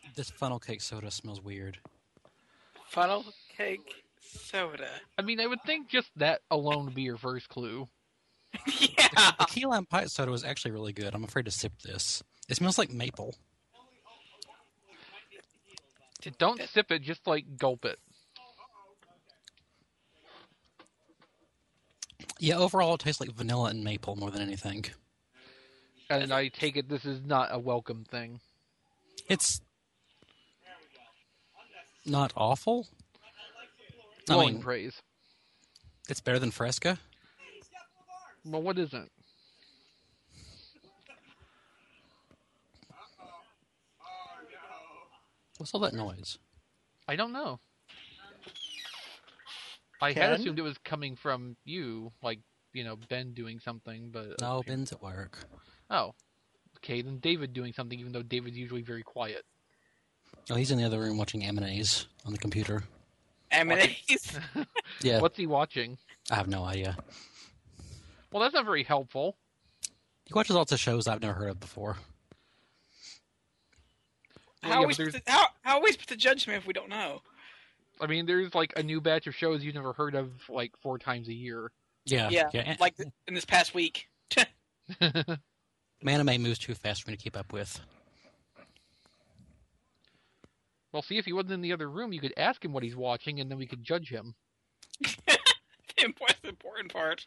This funnel cake soda smells weird. Funnel cake soda. I mean, I would think just that alone would be your first clue. Yeah. The key lime pie soda was actually really good. I'm afraid to sip this. It smells like maple. Don't sip it, just gulp it. Yeah, overall it tastes like vanilla and maple more than anything. And I take it this is not a welcome thing. It's not awful. Glowing praise. It's better than Fresca. Well, what isn't? What's all that noise? I don't know. I had assumed it was coming from you, Ben doing something, but... No, Ben's at work. Oh. Okay, then David doing something, even though David's usually very quiet. Oh, he's in the other room watching M&A's on the computer. M&A's? Yeah. What's he watching? I have no idea. Well, that's not very helpful. He watches lots of shows I've never heard of before. How are we supposed to judge him if we don't know? I mean, there's a new batch of shows you've never heard of 4 times a year. Yeah. Like in this past week. Anime moves too fast for me to keep up with. Well, see, if he wasn't in the other room, you could ask him what he's watching, and then we could judge him. The important part.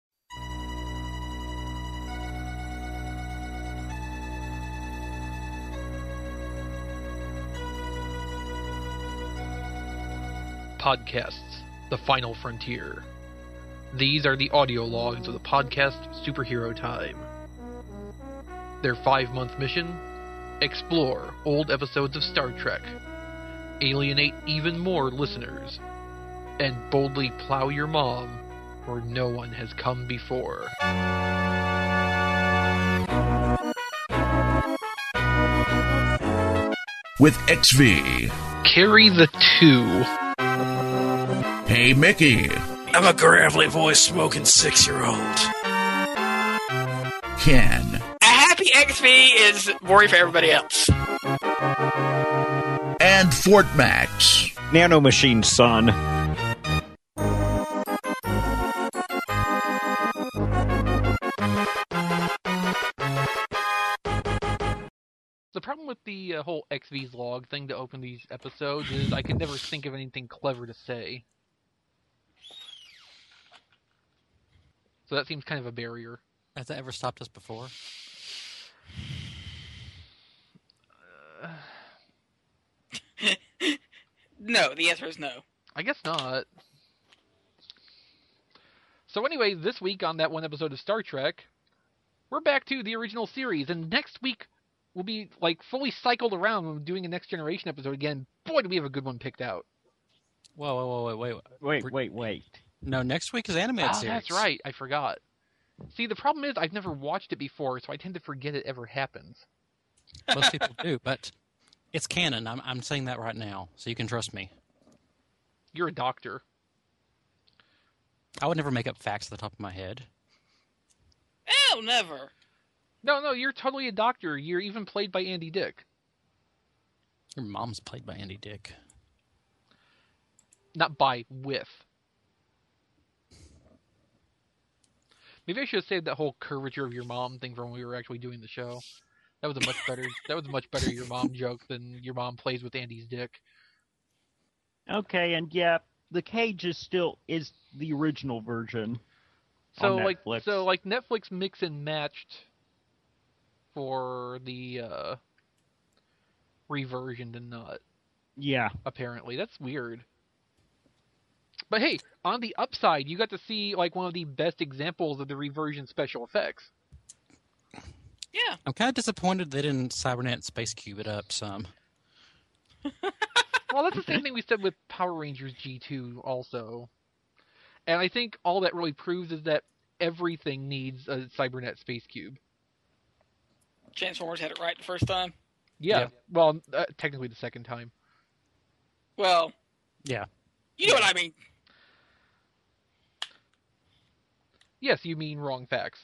Podcasts, The Final Frontier. These are the audio logs of the podcast Superhero Time. Their 5-month mission? Explore old episodes of Star Trek, alienate even more listeners, and boldly plow your mom where no one has come before. With XV. Carry the 2. Hey, Mickey. I'm a gravelly voice smoking 6-year-old. Ken. A happy XV is worry for everybody else. And Fort Max. Nanomachine son. The problem with the whole XV's log thing to open these episodes is I can never think of anything clever to say. So that seems kind of a barrier. Has that ever stopped us before? No, the answer is no. I guess not. So anyway, this week on that one episode of Star Trek, we're back to the original series, and next week we'll be fully cycled around when we're doing a Next Generation episode again. Boy, do we have a good one picked out. Whoa, Wait. No, next week is animated series. That's right. I forgot. See, the problem is I've never watched it before, so I tend to forget it ever happens. Most people do, but it's canon. I'm saying that right now, so you can trust me. You're a doctor. I would never make up facts at the top of my head. Oh, never. No, you're totally a doctor. You're even played by Andy Dick. Your mom's played by Andy Dick. Not by, with. Maybe I should have saved that whole curvature of your mom thing from when we were actually doing the show. That was a much better your mom joke than your mom plays with Andy's dick. Okay, and yeah, the Cage is the original version. So on Netflix. Netflix mix and matched for the reversioned and not. Yeah. Apparently. That's weird. But hey, on the upside, you got to see one of the best examples of the reversion special effects. Yeah. I'm kind of disappointed they didn't Cybernet Space Cube it up some. Well, that's the same thing we said with Power Rangers G2 also. And I think all that really proves is that everything needs a Cybernet Space Cube. Transformers had it right the first time? Yeah. Well, technically the second time. Well. Yeah. You know what I mean. Yes, you mean wrong facts.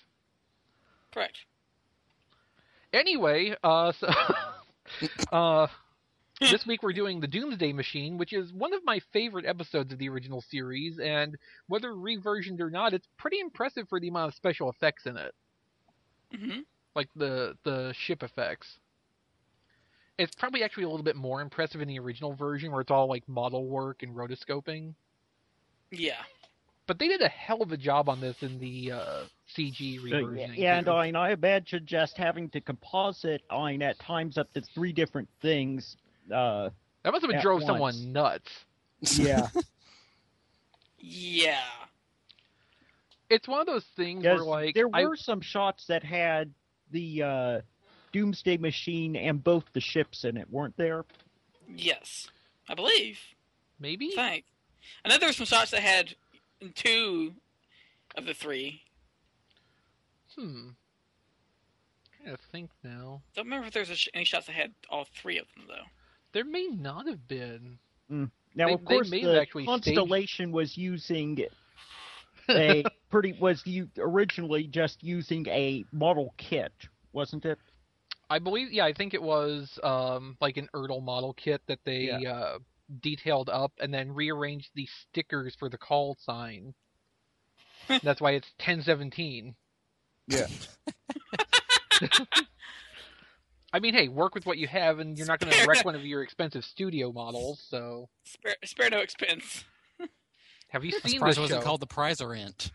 Correct. Anyway, This week we're doing the Doomsday Machine, which is one of my favorite episodes of the original series, and whether reversioned or not, it's pretty impressive for the amount of special effects in it. Mm-hmm. Like the ship effects. It's probably actually a little bit more impressive in the original version, where it's all like model work and rotoscoping. Yeah. But they did a hell of a job on this in the CG reversion. Yeah, and I imagine just having to composite at times up to 3 different things. That must have at drove once. someone nuts. Yeah. Yeah. It's one of those things where, like, there were some shots that had the Doomsday Machine and both the ships in it, weren't there? Yes. I believe. maybe. I think. I know there were some shots that had 2 of the 3. I'm trying to think now. Don't remember if there's any shots that had all 3 of them, though. There may not have been. Now, of course, may have the actually Constellation was using originally just using a model kit, wasn't it? I believe, I think it was like an Ertl model kit that they detailed up and then rearranged the stickers for the call sign. That's why it's 1017. Yeah. I mean, hey, work with what you have, and you're not going to wreck one of your expensive studio models, so... Spare no expense. Have you I'm seen surprised this it wasn't show? called the Prizer Int.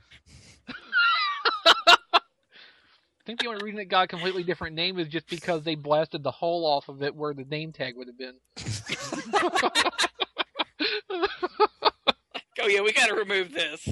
I think the only reason it got a completely different name is just because they blasted the hull off of it where the name tag would have been. Oh yeah, we gotta remove this.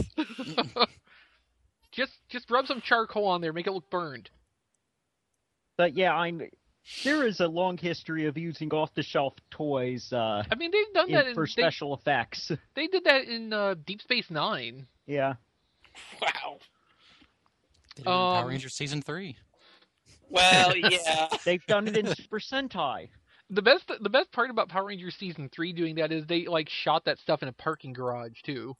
Just rub some charcoal on there, make it look burned. But yeah, there is a long history of using off-the-shelf toys I mean, they've done that for special effects. They did that in Deep Space Nine. Yeah. Wow. They did it in Power Rangers Season 3. Well, yeah. They've done it in Super Sentai. The best part about Power Rangers Season 3 doing that is they like shot that stuff in a parking garage too.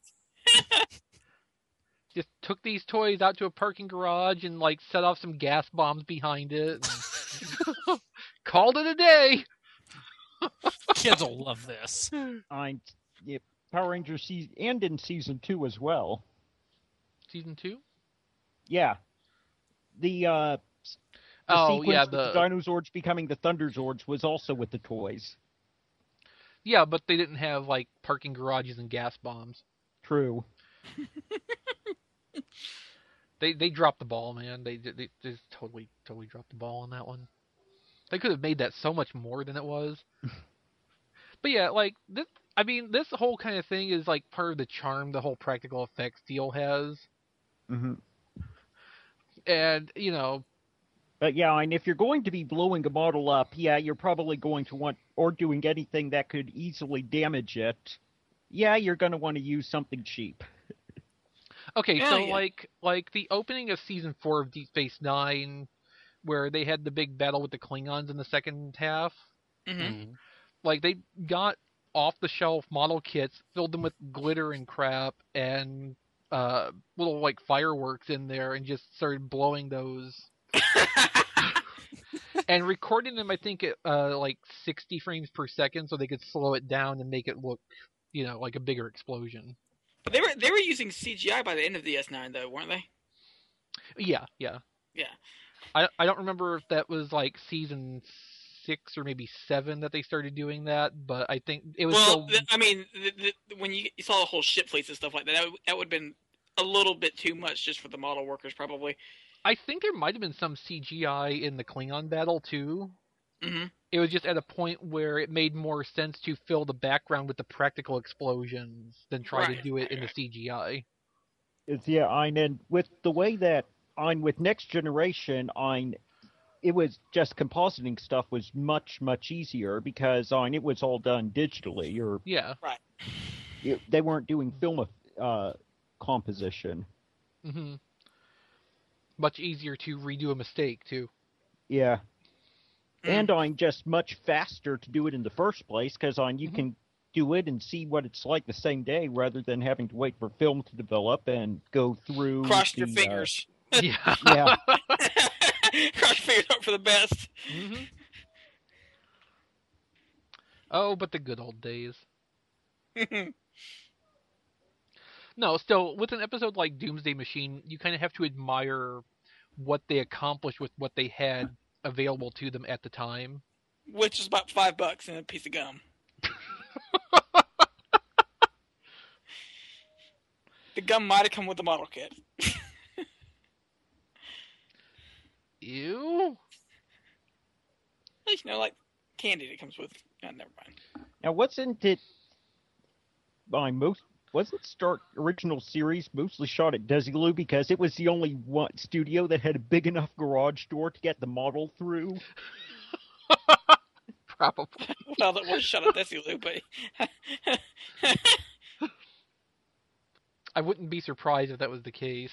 Just took these toys out to a parking garage and like set off some gas bombs behind it. And called it a day. Kids will love this. Power Rangers and in Season 2 as well. Season 2? Yeah. The sequence with the Dinozords becoming the Thunderzords was also with the toys. Yeah, but they didn't have like parking garages and gas bombs. True. They dropped the ball, man. They just totally dropped the ball on that one. They could have made that so much more than it was. But yeah, like this. I mean, this whole kind of thing is like part of the charm the whole practical effects deal has. Mm-hmm. And you know. But yeah, and if you're going to be blowing a model up, you're probably going to want, or doing anything that could easily damage it. Yeah, you're going to want to use something cheap. Okay, so like the opening of Season 4 of Deep Space Nine, where they had the big battle with the Klingons in the second half. Mm-hmm. Like they got off-the-shelf model kits, filled them with glitter and crap, and little like fireworks in there, and just started blowing those. And recording them, I think, at like 60 frames per second, so they could slow it down and make it look, like a bigger explosion. But they were using CGI by the end of the S9, though, weren't they? Yeah. I don't remember if that was like Season 6 or maybe 7 that they started doing that, but I think it was. Well, I mean, when you saw the whole ship fleets and stuff like that, that would have been a little bit too much just for the model workers, probably. I think there might have been some CGI in the Klingon battle too. Mm-hmm. It was just at a point where it made more sense to fill the background with the practical explosions than try to do it in the CGI. And with the way that with Next Generation, it was just compositing stuff was much, much easier because it was all done digitally. Right. They weren't doing film composition. Mm-hmm. Much easier to redo a mistake, too. Yeah. And just much faster to do it in the first place, because you can do it and see what it's like the same day, rather than having to wait for film to develop and go through... Cross your fingers. Yeah. Yeah. Cross your fingers, hope for the best. Mm-hmm. Oh, but the good old days. No, still, with an episode like Doomsday Machine, you kind of have to admire what they accomplished with what they had available to them at the time. Which is about $5 and a piece of gum. The gum might have come with the model kit. Ew. You know, like candy that comes with. Oh, never mind. Now, wasn't Star original series mostly shot at Desilu because it was the only one studio that had a big enough garage door to get the model through? Probably. Well, that was shot at Desilu, but I wouldn't be surprised if that was the case.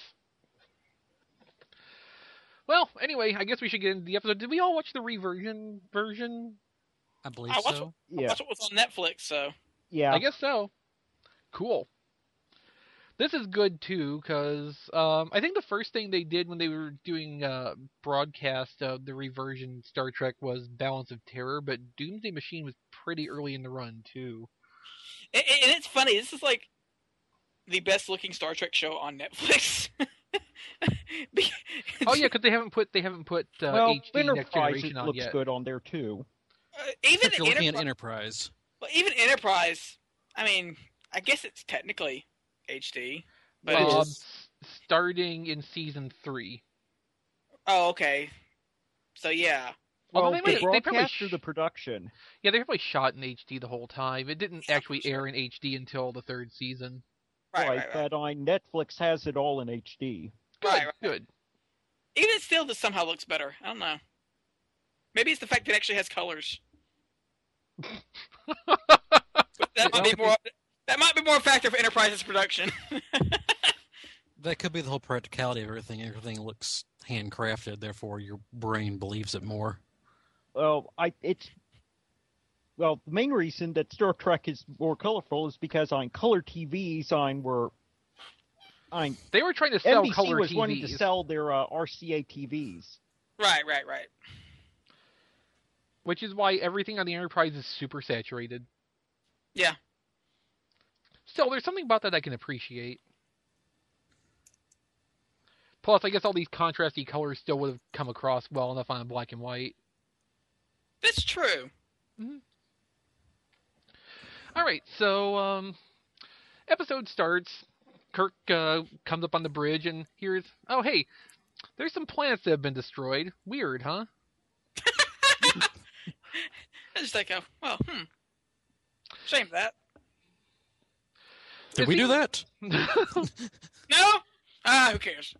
Well, anyway, I guess we should get into the episode. Did we all watch the reversion version? I believe I watched so. Yeah, that's what was on Netflix. So yeah. I guess so. Cool. This is good too, because I think the first thing they did when they were doing broadcast of the reversion Star Trek was Balance of Terror, but Doomsday Machine was pretty early in the run too. and it's funny. This is like the best looking Star Trek show on Netflix. Oh yeah, because they haven't put Well, HD Next Enterprise Generation on looks yet. good on there too. Even If you're looking at Enterprise. Enterprise, Well, even Enterprise. I mean, I guess it's technically HD, but Well, it's Um, just, starting in season 3. oh, okay. So yeah, Although Well, they the probably broadcast or the production? yeah, they probably shot in HD the whole time. It didn't actually air in HD until the 3rd season. right. But on Netflix has it all in HD. Good, Right. good. Even still, this somehow looks better. I don't know. Maybe it's the fact that it actually has colors. That might be more. That might be more a factor for Enterprise's production. Mm-hmm. that could be the whole practicality of everything. Everything looks handcrafted, therefore your brain believes it more. Well, the main reason that Star Trek is more colorful is because on color TVs, They were trying to sell NBC color was TVs. wanting to sell their RCA TVs. right. Which is why everything on the Enterprise is super saturated. Yeah. Still, there's something about that I can appreciate. Plus, I guess all these contrasty colors still would have come across well enough on black and white. That's true. Alright, so, episode starts. Kirk comes up on the bridge and hears, oh, hey, there's some planets that have been destroyed. Weird, huh? I just like, shame that. Did we do that? No? Who cares?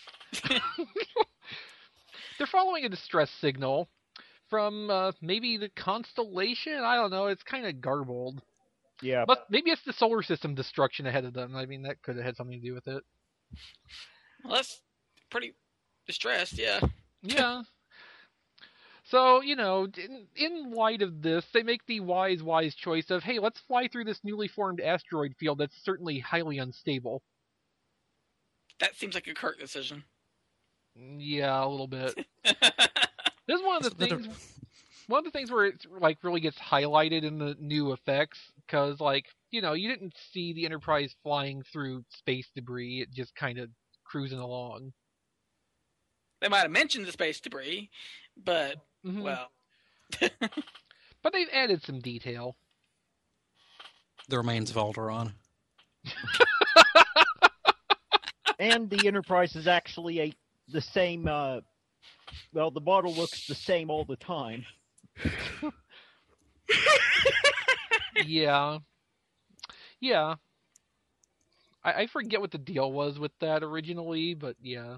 They're following a distress signal from maybe the constellation? I don't know. It's kind of garbled. Yeah. But maybe it's the solar system destruction ahead of them. I mean, that could have had something to do with it. Well, that's pretty distressed, yeah. Yeah. So, in light of this, they make the wise choice of, hey, let's fly through this newly formed asteroid field that's certainly highly unstable. That seems like a Kirk decision. Yeah, a little bit. This is one of the things where it really gets highlighted in the new effects, because you didn't see the Enterprise flying through space debris. It just kind of cruising along. They might have mentioned the space debris, but well. But they've added some detail. The remains of Alderaan. And the Enterprise is actually the same. The model looks the same all the time. Yeah. I forget what the deal was with that originally, but yeah.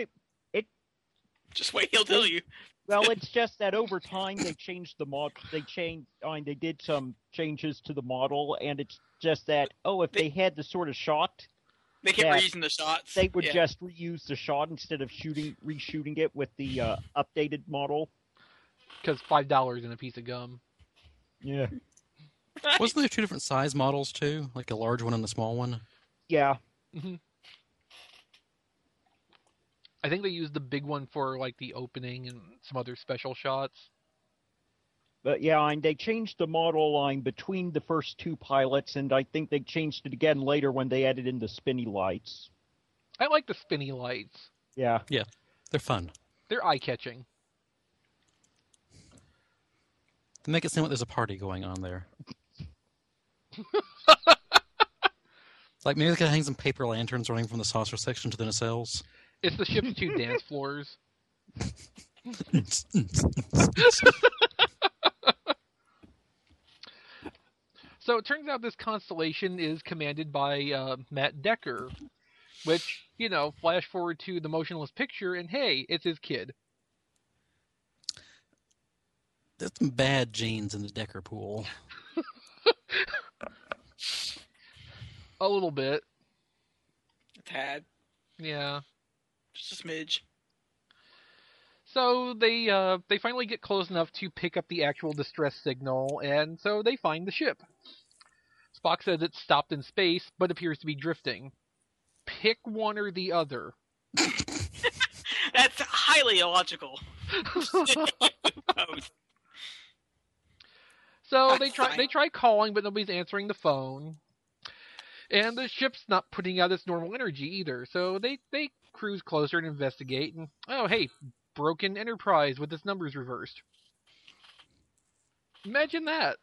Just wait, he'll tell you. Well, it's just that over time they changed the model. They did some changes to the model, and it's just that if they had the sort of shot, They kept reusing the shots. they would just reuse the shot instead of reshooting it with the updated model. Because $5 and a piece of gum. Yeah. Wasn't there two different size models too? Like a large one and a small one? Yeah. Mm-hmm. I think they used the big one for the opening and some other special shots. But yeah, and they changed the model line between the first two pilots, and I think they changed it again later when they added in the spinny lights. I like the spinny lights. Yeah. Yeah, they're fun. They're eye-catching. They make it seem like there's a party going on there. Like maybe they could hang some paper lanterns running from the saucer section to the nacelles. It's the ship's 2 dance floors. So it turns out this constellation is commanded by Matt Decker, which, flash forward to the motionless picture, and hey, it's his kid. There's some bad genes in the Decker pool. A little bit. A tad. Yeah. Just a smidge. So they finally get close enough to pick up the actual distress signal, and so they find the ship. Spock says it's stopped in space, but appears to be drifting. Pick one or the other. That's highly illogical. So That's they try calling, but nobody's answering the phone. And the ship's not putting out its normal energy either, so they cruise closer and investigate, and oh hey, broken Enterprise with its numbers reversed. Imagine that.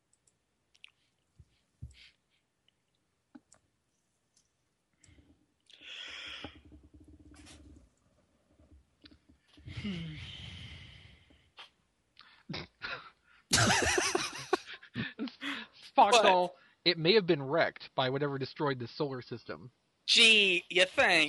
Spock's all, it may have been wrecked by whatever destroyed the solar system. Gee, you think?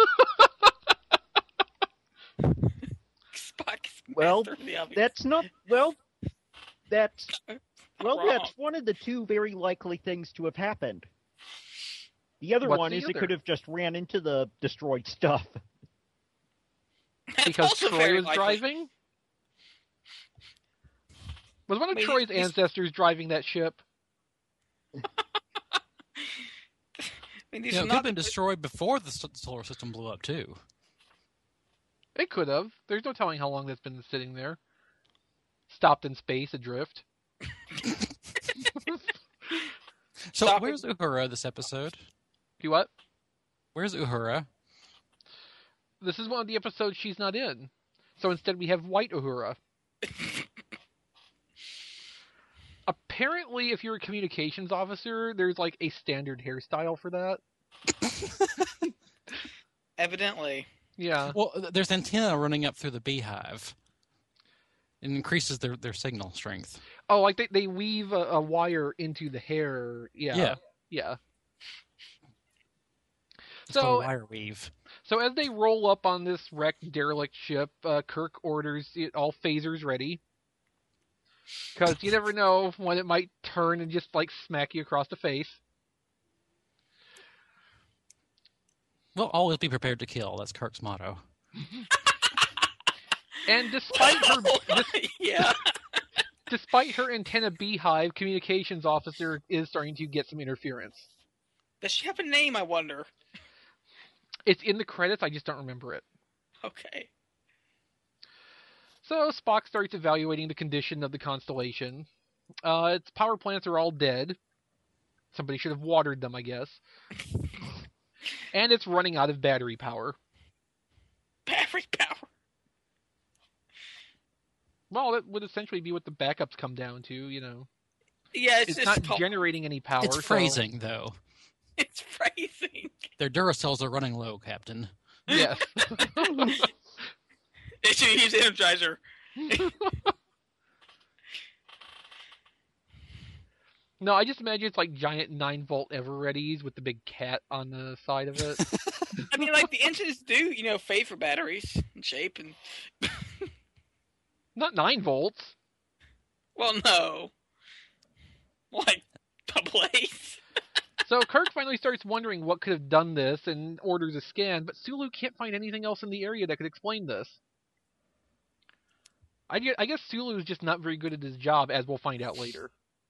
Spock's Well, master of the obvious. that's not... Well, that's... Well, wrong. that's one of the two very likely things to have happened. The other What's one the is it other? could have just ran into the destroyed stuff. That's Because also Troy very was likely. driving? Was one of I mean, Troy's he's- ancestors driving that ship? I mean, these You know, are it could have not been destroyed before the solar system blew up, too. It could have. There's no telling how long that's been sitting there. Stopped in space, adrift. So Stop where's Uhura this episode? Do what? Where's Uhura? This is one of the episodes she's not in. So instead we have White Uhura. Apparently, if you're a communications officer, there's like a standard hairstyle for that. evidently. Yeah. Well, there's antenna running up through the beehive. It increases their signal strength. Oh, like they weave a wire into the hair. Yeah. Yeah. It's called a wire weave. So as they roll up on this wrecked derelict ship, Kirk orders all phasers ready. Because you never know when it might turn and just like smack you across the face. Well, always be prepared to kill. That's Kirk's motto. And despite her Yeah. despite her antenna beehive, communications officer is starting to get some interference. Does she have a name, I wonder? It's in the credits, I just don't remember it. Okay. So Spock starts evaluating the condition of the constellation. Its power plants are all dead. Somebody should have watered them, I guess. And it's running out of battery power. Battery power. Well, that would essentially be what the backups come down to, Yeah, It's just not called- generating any power. It's so- phrasing, though. It's phrasing. Their Duracells are running low, Captain. Yes. They should use Energizer. No, I just imagine it's like giant 9-volt Evereadys with the big cat on the side of it. I mean, like, the engines do, fade for batteries and shape and... Not 9 volts. Well, no. Like, double A's. So Kirk finally starts wondering what could have done this and orders a scan, but Sulu can't find anything else in the area that could explain this. I guess Sulu is just not very good at his job, as we'll find out later.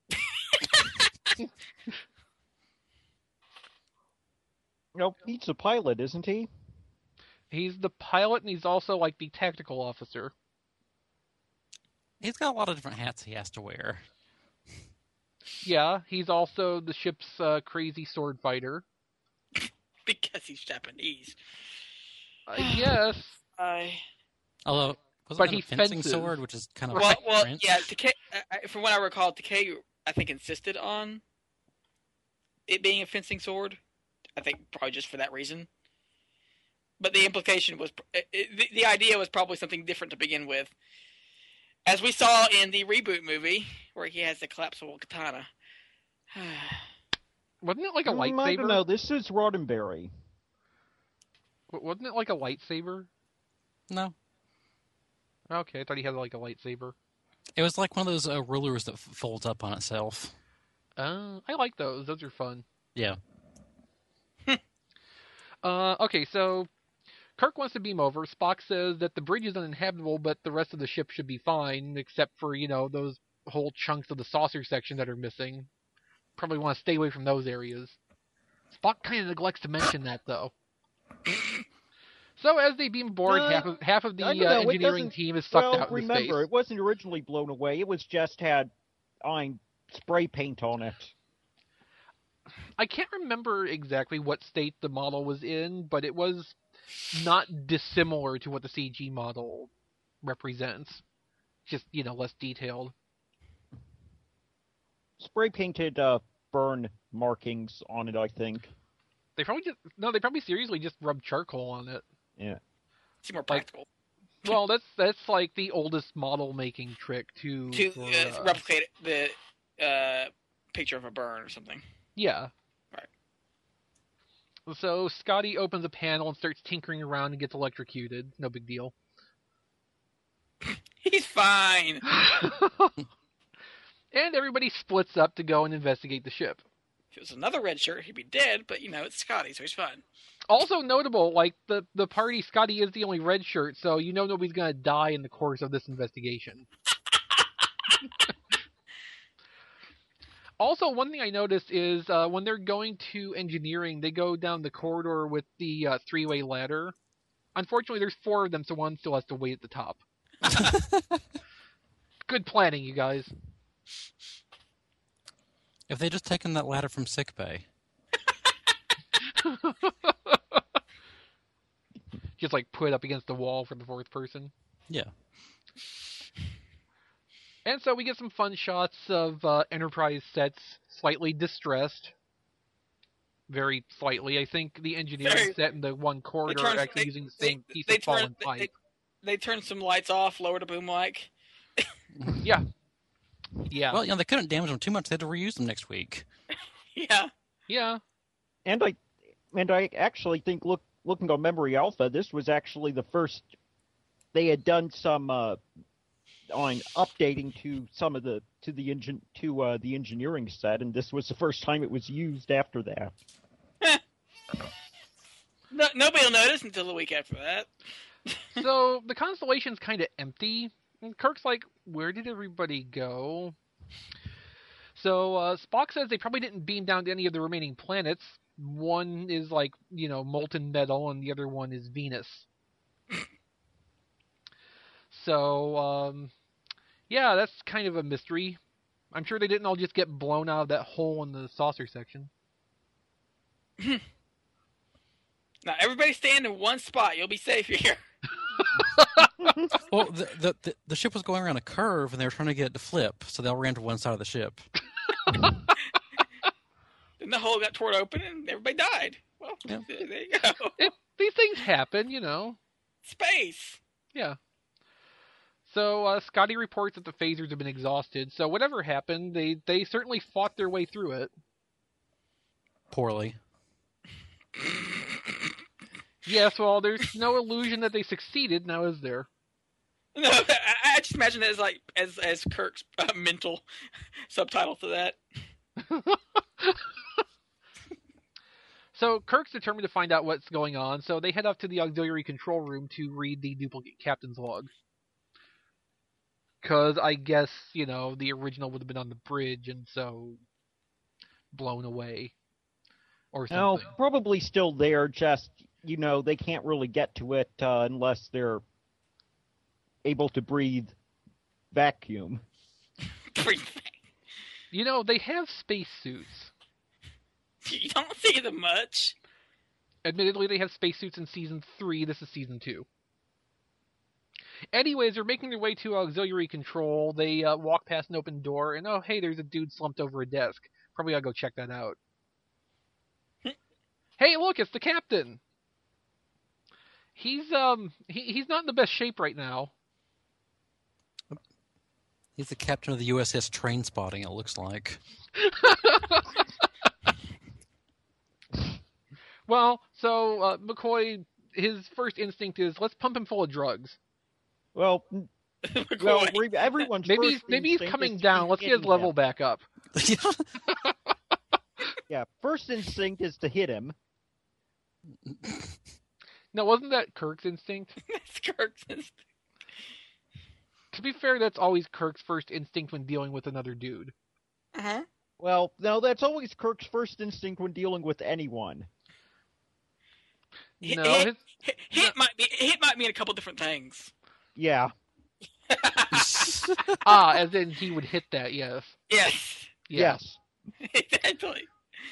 Nope, he's a pilot, isn't he? He's the pilot, and he's also like the tactical officer. He's got a lot of different hats he has to wear. Yeah, he's also the ship's crazy sword fighter. Because he's Japanese. Yes. Although, wasn't But that he a fencing fences. sword, which is kind of Well, French? yeah. From what I recall, Takei, I think, insisted on it being a fencing sword. I think probably just for that reason. But the implication was, the idea was probably something different to begin with. As we saw in the reboot movie, where he has the collapsible katana. Wasn't it like a I don't lightsaber? know. This is Roddenberry. Wasn't it like a lightsaber? No. Okay, I thought he had like a lightsaber. It was like one of those rulers that folds up on itself. I like those. Those are fun. Yeah. Okay, so Kirk wants to beam over. Spock says that the bridge is uninhabitable, but the rest of the ship should be fine, except for, those whole chunks of the saucer section that are missing. Probably want to stay away from those areas. Spock kind of neglects to mention that, though. So as they beam aboard, half of the I don't know, it engineering doesn't- team is sucked well, out into remember, space. it wasn't originally blown away. It was just had spray paint on it. I can't remember exactly what state the model was in, but it was not dissimilar to what the CG model represents. Just, less detailed. Spray painted burn markings on it, I think. They probably seriously just rubbed charcoal on it. Yeah. Seems more practical. Well, that's like the oldest model making trick to replicate the picture of a burn or something. Yeah. Right. So Scotty opens a panel and starts tinkering around and gets electrocuted. No big deal. He's fine. And everybody splits up to go and investigate the ship. If it was another red shirt, he'd be dead, but it's Scotty, so he's fine. Also notable, like the party, Scotty is the only red shirt, so nobody's gonna die in the course of this investigation. Also, one thing I noticed is when they're going to engineering, they go down the corridor with the three-way ladder. Unfortunately, there's 4 of them, so one still has to wait at the top. Good planning, you guys. If they just taken that ladder from sickbay. Just like put it up against the wall for the 4th person. Yeah. And so we get some fun shots of Enterprise sets slightly distressed. Very slightly. I think the engineering set in the one corridor are actually using the same piece of fallen pipe. They turned some lights off, lowered a boom mic. Yeah. Yeah. Well, they couldn't damage them too much. They had to reuse them next week. Yeah. Yeah. And I actually think, looking on Memory Alpha, this was actually the first they had done some on updating to some of the engineering set, and this was the first time it was used after that. Nobody will notice until the week after that. So the constellation's kind of empty. And Kirk's like, where did everybody go? So Spock says they probably didn't beam down to any of the remaining planets. One is like, molten metal, and the other one is Venus. So, yeah, that's kind of a mystery. I'm sure they didn't all just get blown out of that hole in the saucer section. Now, everybody stand in one spot. You'll be safe here. Well, the ship was going around a curve, and they were trying to get it to flip, so they all ran to one side of the ship. Then the hole got torn open, and everybody died. Well, Yeah. there you go. These things happen, Space. Yeah. So Scotty reports that the phasers have been exhausted. So whatever happened, they certainly fought their way through it. Poorly. Yes, well, there's no illusion that they succeeded, now is there? No, I just imagine it as like as Kirk's mental subtitle to that. So Kirk's determined to find out what's going on, so they head up to the auxiliary control room to read the duplicate captain's log. Because I guess, the original would have been on the bridge, and so blown away. Or No, something. probably still there, just, they can't really get to it unless they're able to breathe vacuum. You know, they have spacesuits. You don't see them much. Admittedly, they have spacesuits in Season 3. This is Season 2. Anyways, they're making their way to auxiliary control. They walk past an open door, and oh, hey, there's a dude slumped over a desk. Probably gotta go check that out. Hey, look, it's the captain. He's not in the best shape right now. He's the captain of the USS Trainspotting, it looks like. Well, so McCoy, his first instinct is, let's pump him full of drugs. Well, everyone's Maybe first he's instinct coming is to down. be Let's get his hitting level him. back up. Yeah, first instinct is to hit him. No, wasn't that Kirk's instinct? That's Kirk's instinct. To be fair, that's always Kirk's first instinct when dealing with another dude. Uh-huh. Well, no, that's always Kirk's first instinct when dealing with anyone. No, Hit might mean a couple different things. Yeah. as in he would hit that, yes. Yes. Yeah. Yes. Exactly.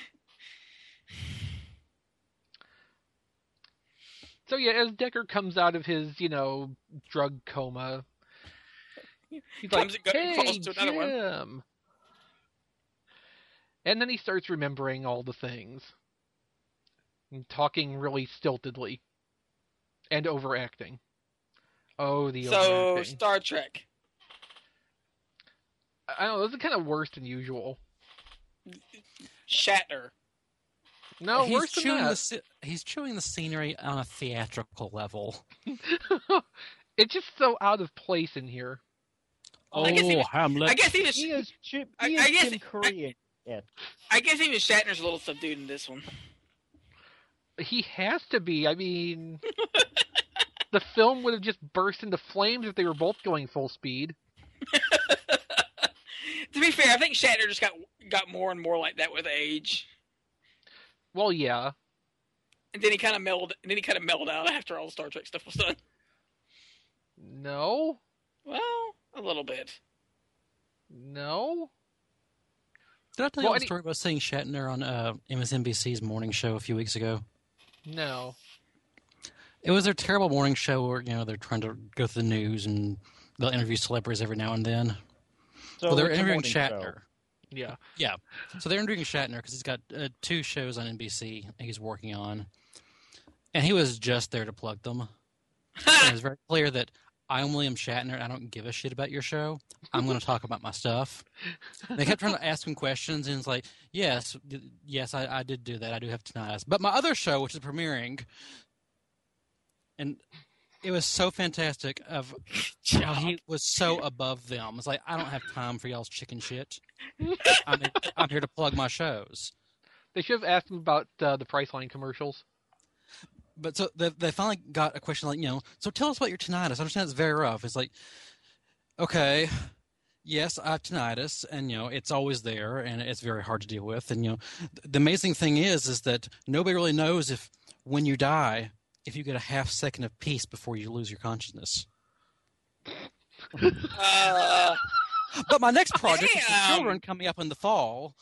So yeah, as Decker comes out of his, drug coma, he's Comes like, and "Hey, falls to another one." Jim." And then he starts remembering all the things. And talking really stiltedly. And overacting. Oh, the So, overacting. Star Trek. I don't know, this is kind of worse than usual. Shatner. No, he's worse than chewing that. he's chewing the scenery on a theatrical level. It's just so out of place in here. I guess he was- Hamlet. I guess even He is Jim I guess- Korean. Yeah. I guess even Shatner's a little subdued in this one. He has to be. I mean, the film would have just burst into flames if they were both going full speed. To be fair, I think Shatner just got more and more like that with age, Well, yeah. and then he kind of mellowed out after all the Star Trek stuff was done. No. Well, a little bit. No. Did I tell you Well, the story about seeing Shatner on MSNBC's morning show a few weeks ago? No. It was their terrible morning show where, they're trying to go through the news and they'll interview celebrities every now and then. So Well, they're it's a interviewing morning Shatner. show. Yeah. Yeah. So they're interviewing Shatner because he's got 2 shows on NBC he's working on. And he was just there to plug them. And it was very clear that I'm William Shatner and I don't give a shit about your show. I'm going to talk about my stuff. And they kept trying to ask him questions and it's like, yes, I did do that. I do have tinnitus. But my other show, which is premiering, and it was so fantastic of how he was so above them. It's like, I don't have time for y'all's chicken shit. I'm here to plug my shows. They should have asked him about the Priceline commercials. But so they finally got a question like, so tell us about your tinnitus. I understand it's very rough. It's like, okay, yes, I have tinnitus, and, it's always there, and it's very hard to deal with. And, the amazing thing is that nobody really knows if when you die, if you get a half second of peace before you lose your consciousness. But my next project is for children coming up in the fall.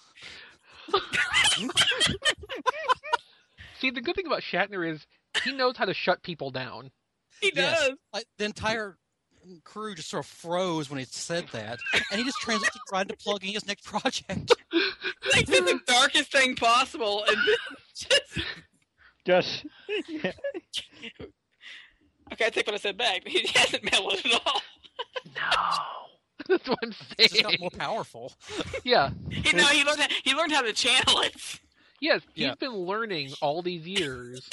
See, the good thing about Shatner is he knows how to shut people down. He does. Yes. Like, the entire crew just sort of froze when he said that, and he just transitioned right into plugging his next project. Like, did the darkest thing possible, and Just yeah. Okay, I take what I said back. He hasn't mellowed at all. No. That's what I'm It's just got saying. more powerful. Yeah. He learned how to channel it. Yes, he's Yeah. been learning all these years.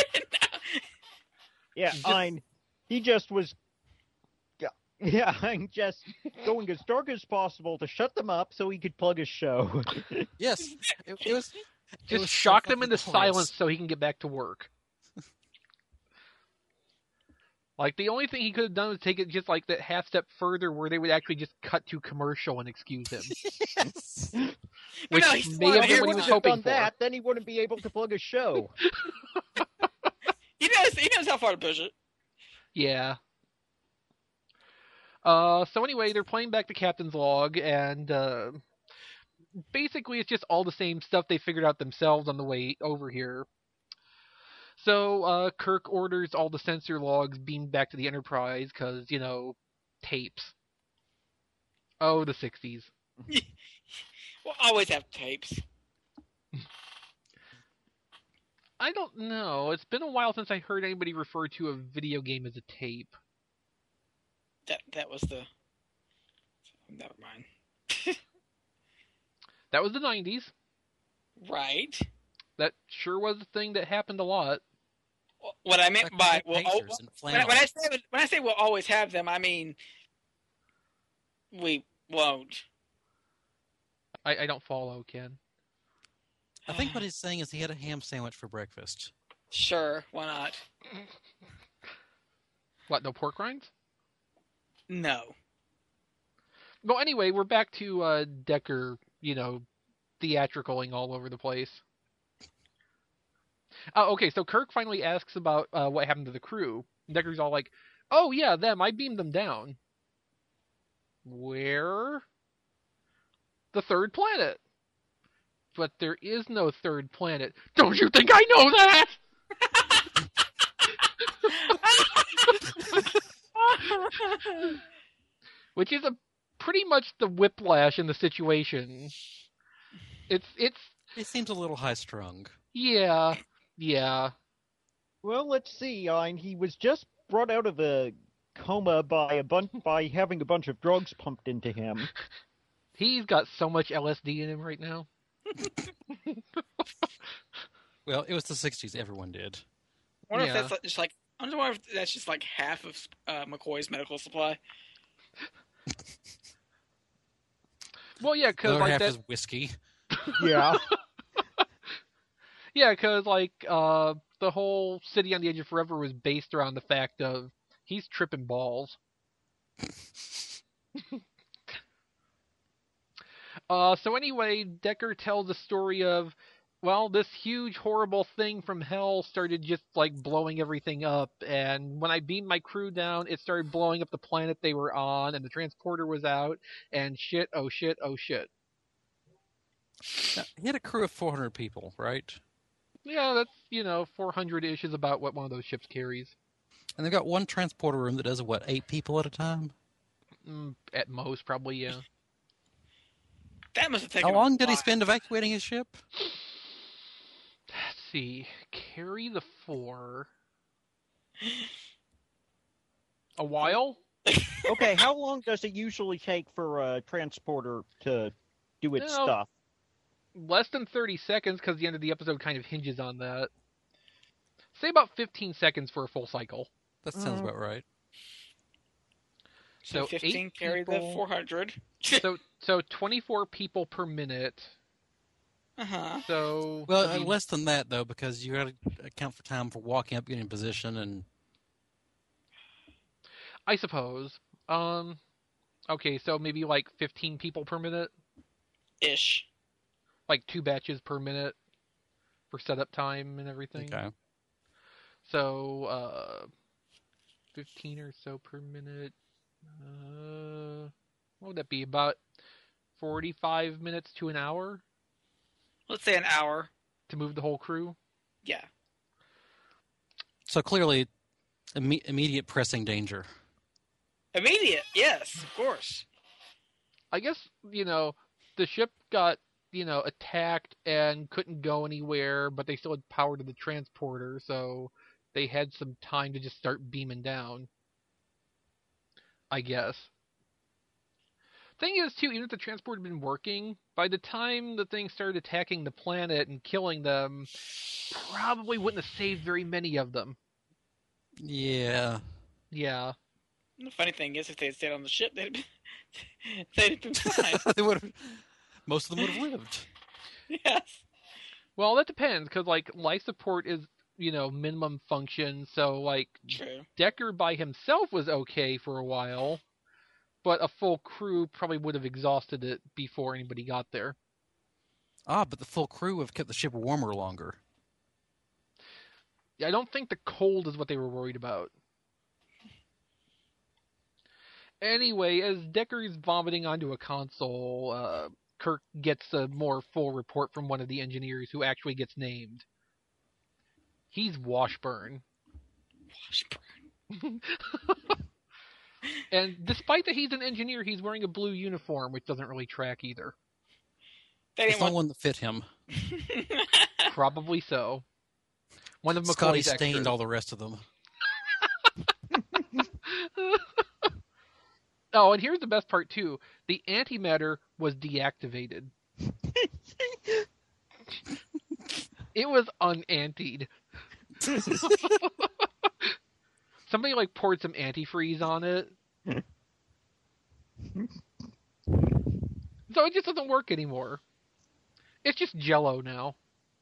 Yeah, he just was. Yeah, I'm just going as dark as possible to shut them up so he could plug his show. Yes, it was. It Just was so shock them fucking into glorious. silence so he can get back to work. Like, the only thing he could have done was take it just like that half step further where they would actually just cut to commercial and excuse him. Yes. Which No, he's may smart. have If he been what he wouldn't was have hoping done for. that, then he wouldn't be able to plug his show. He knows how far to push it. Yeah. So anyway, they're playing back the captain's log, and basically it's just all the same stuff they figured out themselves on the way over here. So Kirk orders all the sensor logs beamed back to the Enterprise because, tapes. Oh, the 60s. We'll always have tapes. I don't know. It's been a while since I heard anybody refer to a video game as a tape. That was the... Never mind. That was the 90s. Right. That sure was a thing that happened a lot. What I meant by... When I say we'll always have them, I mean... We won't. I don't follow, Ken. I think what he's saying is he had a ham sandwich for breakfast. Sure, why not? What, no pork rinds? No. Well, anyway, we're back to Decker, theatricaling all over the place. Okay, so Kirk finally asks about what happened to the crew. Decker's all like, oh yeah, them, I beamed them down. Where? The third planet. But there is no third planet. Don't you think I know that? Which is pretty much the whiplash in the situation. It seems a little high strung. Yeah. Well, let's see. He was just brought out of a coma by having a bunch of drugs pumped into him. He's got so much LSD in him right now. Well, it was the 60s. Everyone did. I wonder if that's just like... I wonder if that's just like half of McCoy's medical supply. Well, yeah, because half is whiskey. Yeah. Yeah, because the whole City on the Edge of Forever was based around the fact of he's tripping balls. So anyway, Decker tells the story of, well, this huge, horrible thing from hell started just, blowing everything up, and when I beamed my crew down, it started blowing up the planet they were on, and the transporter was out, and shit, oh shit, oh shit. Now, he had a crew of 400 people, right? Yeah, that's, 400-ish is about what one of those ships carries. And they've got one transporter room that does, 8 people at a time? At most, probably, yeah. That must have taken How long did he spend evacuating his ship? Let's see. Carry the 4. A while? Okay, how long does it usually take for a transporter to do its stuff? Less than 30 seconds, because the end of the episode kind of hinges on that. Say about 15 seconds for a full cycle. That sounds about right. So 15 carry the 400. So 24 people per minute. Uh-huh. So less than that though, because you got to account for time for walking up, getting in position, and I suppose. Okay, so maybe 15 people per minute. Ish. 2 batches per minute for setup time and everything. Okay. So 15 or so per minute. What would that be? About 45 minutes to an hour? Let's say an hour. To move the whole crew? Yeah. So clearly, immediate pressing danger. Immediate, yes, of course. I guess, the ship got, attacked and couldn't go anywhere, but they still had power to the transporter, so they had some time to just start beaming down. I guess. Thing is, too, even if the transport had been working, by the time the thing started attacking the planet and killing them, probably wouldn't have saved very many of them. Yeah. Yeah. The funny thing is, if they had stayed on the ship, they'd have been fine. Most of them would have lived. Yes. Well, that depends, because, life support is, minimum function, so, True. Decker by himself was okay for a while, but a full crew probably would have exhausted it before anybody got there. But the full crew have kept the ship warmer longer. I don't think the cold is what they were worried about. Anyway, as Decker's vomiting onto a console, Kirk gets a more full report from one of the engineers who actually gets named. He's Washburn. And despite that he's an engineer, he's wearing a blue uniform, which doesn't really track either. It's not one that fit him. Probably so. One of Scotty McCoy's stained extras. all the rest of them. Oh, and here's the best part, too. The antimatter was deactivated. It was unantied. Somebody, poured some antifreeze on it. So it just doesn't work anymore. It's just Jell-O now.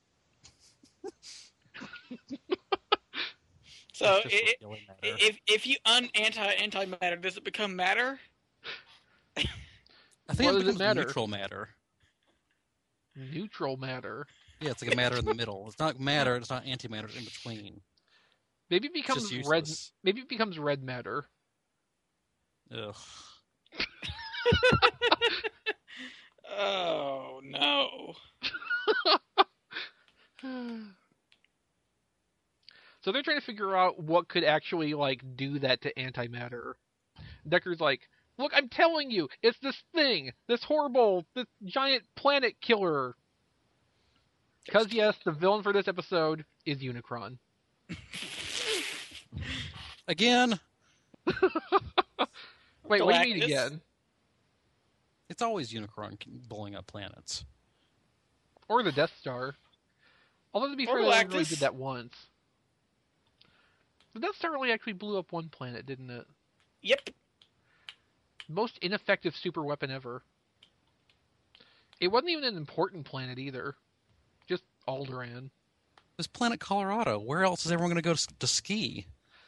So if you antimatter, does it become matter? I think What it does it becomes matter? neutral matter. Neutral matter. Yeah, it's like a matter in the middle. It's not matter. It's not antimatter. It's in between. Maybe it It's becomes just red. useless. Maybe it becomes red matter. Ugh. Oh no! So they're trying to figure out what could actually do that to antimatter. Decker's like, "Look, I'm telling you, it's this thing, this giant planet killer." Because yes, the villain for this episode is Unicron. Again, Wait, what do you mean Galactus? again? it's always Unicron blowing up planets. Or the Death Star. Although to be Or fair, they only really Galactus. did that once. The Death Star only actually blew up one planet, didn't it? Yep. Most ineffective super weapon ever. It wasn't even an important planet either. Just Alderaan. This planet Colorado. Where else is everyone going to go to ski?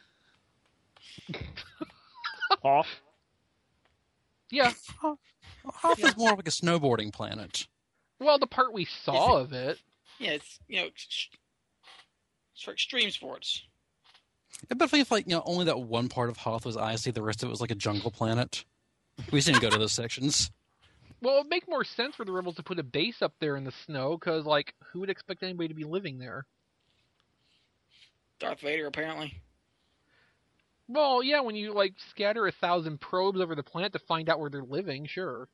Off. Yeah. Hoth is more like a snowboarding planet. Well, the part we saw of it. Yeah, it's it's for extreme sports. But if only that one part of Hoth was icy, the rest of it was like a jungle planet. We just didn't go to those sections. Well, it would make more sense for the rebels to put a base up there in the snow, because, who would expect anybody to be living there? Darth Vader, apparently. Well, yeah, when you, scatter 1,000 probes over the planet to find out where they're living, sure.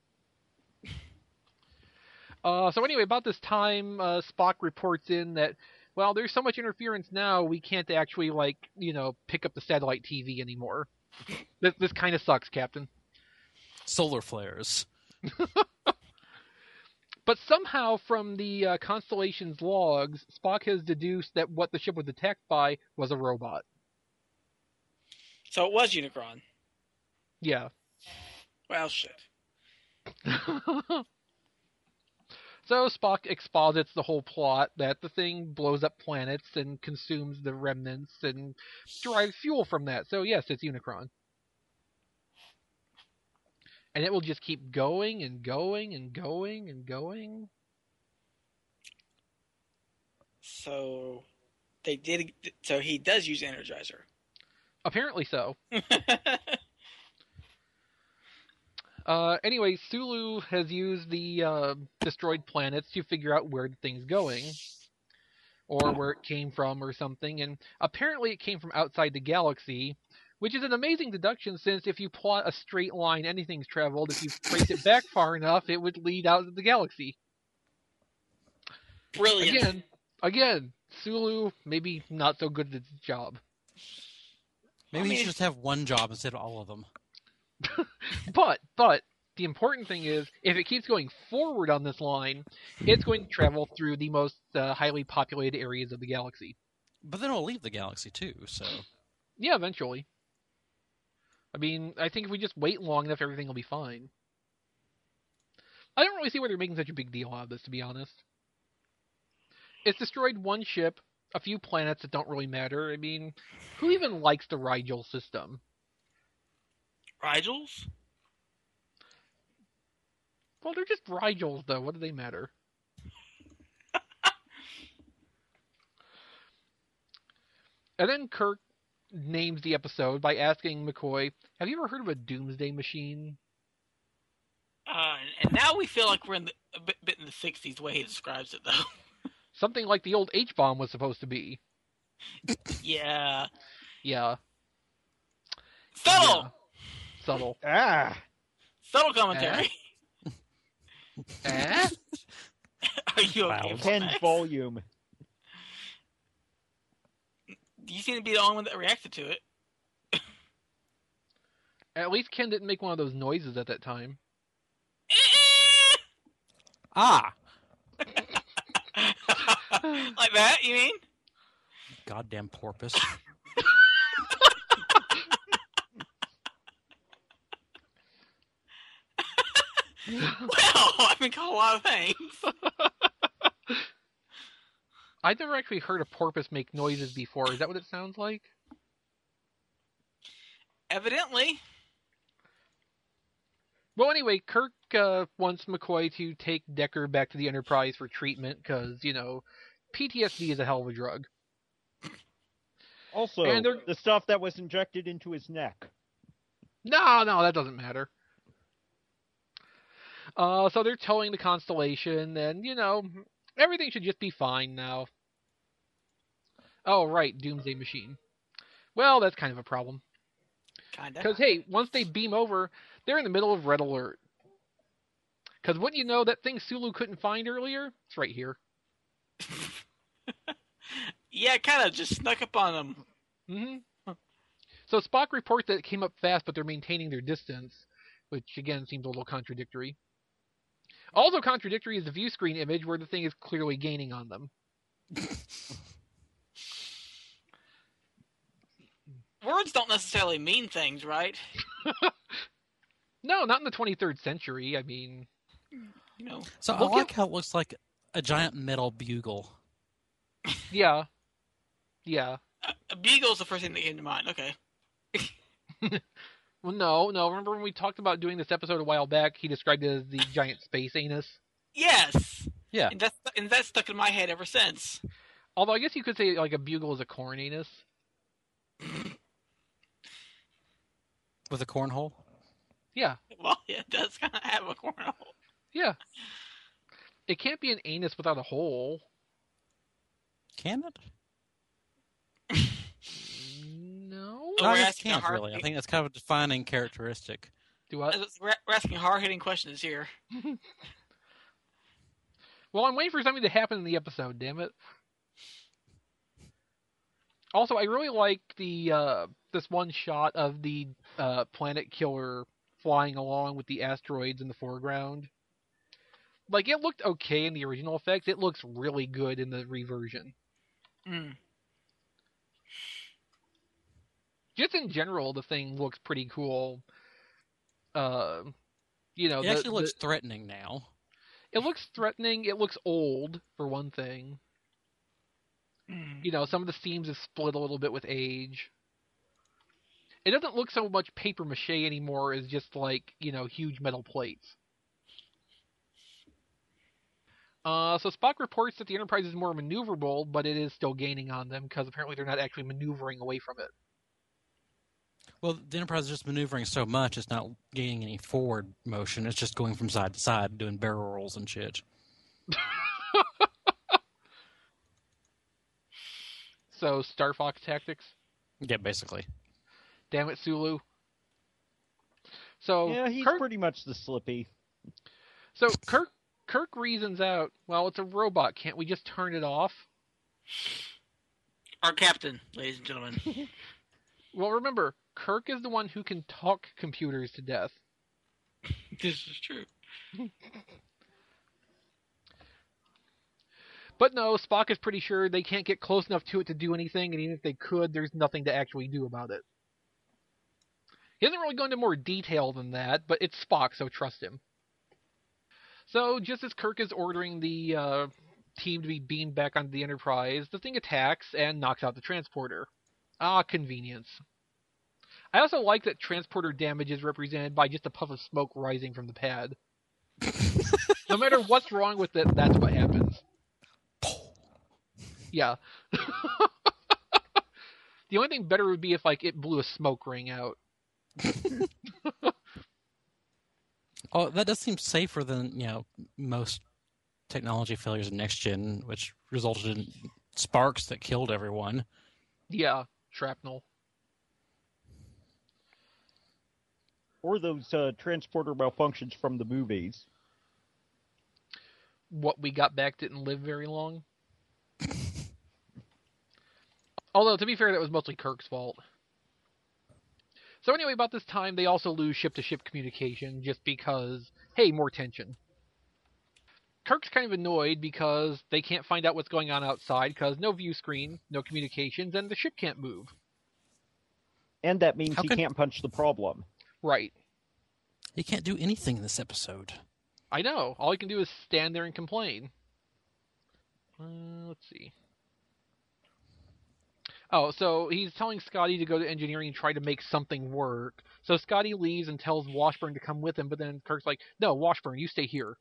So anyway, about this time, Spock reports in that, well, there's so much interference now, we can't actually, pick up the satellite TV anymore. This kind of sucks, Captain. Solar flares. But somehow, from the Constellation's logs, Spock has deduced that what the ship was attacked by was a robot. So it was Unicron. Yeah. Well, shit. So Spock exposits the whole plot that the thing blows up planets and consumes the remnants and derives fuel from that. So yes, it's Unicron. And it will just keep going and going and going and going. So they did. So he does use Energizer. Apparently so. Anyway, Sulu has used the destroyed planets to figure out where the thing's going. Or where it came from or something. And apparently it came from outside the galaxy. Which is an amazing deduction, since if you plot a straight line, anything's traveled. If you trace it back far enough, it would lead out of the galaxy. Brilliant. Again, Sulu maybe not so good at his job. Maybe you should just have one job instead of all of them. But the important thing is, if it keeps going forward on this line, it's going to travel through the most highly populated areas of the galaxy. But then it'll leave the galaxy too, so... Yeah, eventually. I mean, I think if we just wait long enough, everything will be fine. I don't really see why they're making such a big deal out of this, to be honest. It's destroyed one ship, a few planets that don't really matter. I mean, who even likes the Rigel system? Rigels? Well, they're just Rigels, though. What do they matter? And then Kirk names the episode by asking McCoy, "Have you ever heard of a doomsday machine?" And now we feel like we're a bit in the 60s, the way he describes it, though. Something like the old H-bomb was supposed to be. Yeah. Yeah. Subtle! Yeah. Subtle. Subtle commentary. Eh? Are you okay? Wow. 10 volume. You seem to be the only one that reacted to it. At least Ken didn't make one of those noises at that time. Ah! Like that, you mean? Goddamn porpoise. Well, I've been called a lot of things. I've never actually heard a porpoise make noises before. Is that what it sounds like? Evidently. Well, anyway, Kirk wants McCoy to take Decker back to the Enterprise for treatment because, PTSD is a hell of a drug. Also, And they're- the stuff that was injected into his neck. No, that doesn't matter. So they're towing the Constellation, and, everything should just be fine now. Oh, right, Doomsday Machine. Well, that's kind of a problem. Kinda. Because, hey, once they beam over, they're in the middle of Red Alert. Because wouldn't you know, that thing Sulu couldn't find earlier? It's right here. Yeah, it kind of just snuck up on them. Mm-hmm. So Spock reports that it came up fast, but they're maintaining their distance, which, again, seems a little contradictory. Also contradictory is the view screen image where the thing is clearly gaining on them. Words don't necessarily mean things, right? No, not in the 23rd century. I mean... So I Look like how it looks like a giant metal bugle. Yeah. Yeah. A beagle's the first thing that came to mind. Okay. Well, no. Remember when we talked about doing this episode a while back, he described it as the giant space anus? Yes. Yeah. And that's stuck in my head ever since. Although I guess you could say like a bugle is a corn anus. With a cornhole? Yeah. Well, yeah, it does kind of have a cornhole. Yeah. It can't be an anus without a hole. Can it? No? Oh, No, we're it asking a can't hard- really. I think that's kind of a defining characteristic. Do what? We're asking hard-hitting questions here. Well, I'm waiting for something to happen in the episode, damn it. Also, I really like the this one shot of the planet killer flying along with the asteroids in the foreground. Like, it looked okay in the original effects. It looks really good in the reversion. Mm. Just in general, the thing looks pretty cool. It actually looks threatening now. It looks threatening. It looks old, for one thing. Mm. Some of the seams have split a little bit with age. It doesn't look so much paper mache anymore as just like, huge metal plates. So Spock reports that the Enterprise is more maneuverable, but it is still gaining on them because apparently they're not actually maneuvering away from it. Well, the Enterprise is just maneuvering so much, it's not gaining any forward motion. It's just going from side to side, doing barrel rolls and shit. So, Star Fox tactics? Yeah, basically. Damn it, Sulu. So, Yeah, he's pretty much the Slippy. So Kirk reasons out, well, it's a robot. Can't we just turn it off? Our captain, ladies and gentlemen. Well, remember, Kirk is the one who can talk computers to death. This is true. But no, Spock is pretty sure they can't get close enough to it to do anything, and even if they could, there's nothing to actually do about it. He doesn't really go into more detail than that, but it's Spock, so trust him. So, just as Kirk is ordering the team to be beamed back onto the Enterprise, the thing attacks and knocks out the transporter. Ah, convenience. I also like that transporter damage is represented by just a puff of smoke rising from the pad. No matter what's wrong with it, that's what happens. Yeah. The only thing better would be if like it blew a smoke ring out. Oh, that does seem safer than most technology failures in Next Gen, which resulted in sparks that killed everyone. Yeah, shrapnel. Or those transporter malfunctions from the movies. What we got back didn't live very long. Although, to be fair, that was mostly Kirk's fault. So anyway, about this time, they also lose ship-to-ship communication just because, hey, more tension. Kirk's kind of annoyed because they can't find out what's going on outside because no view screen, no communications, and the ship can't move. And that means he can't punch the problem. Right. He can't do anything in this episode. I know. All he can do is stand there and complain. Let's see. Oh, so he's telling Scotty to go to engineering and try to make something work. So Scotty leaves and tells Washburn to come with him, but then Kirk's like, no, Washburn, you stay here.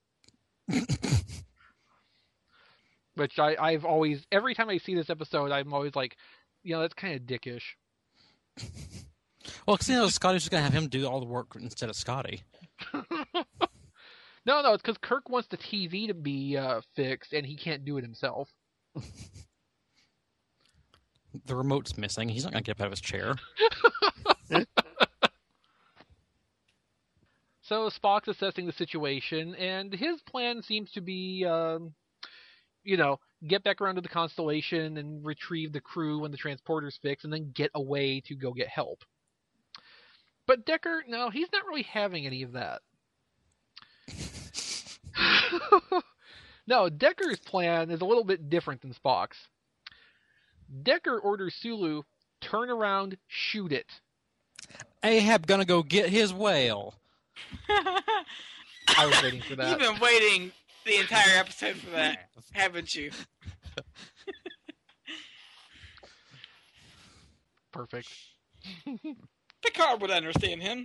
Which I've always, every time I see this episode, I'm always like, that's kind of dickish. Well, because Scotty's just going to have him do all the work instead of Scotty. No, it's because Kirk wants the TV to be fixed, and he can't do it himself. The remote's missing. He's not going to get up out of his chair. So Spock's assessing the situation, and his plan seems to be, get back around to the Constellation and retrieve the crew when the transporter's fixed, and then get away to go get help. But Decker, no, he's not really having any of that. No, Decker's plan is a little bit different than Spock's. Decker orders Sulu, turn around, shoot it. Ahab gonna go get his whale. I was waiting for that. You've been waiting the entire episode for that, haven't you? Perfect. Picard would understand him.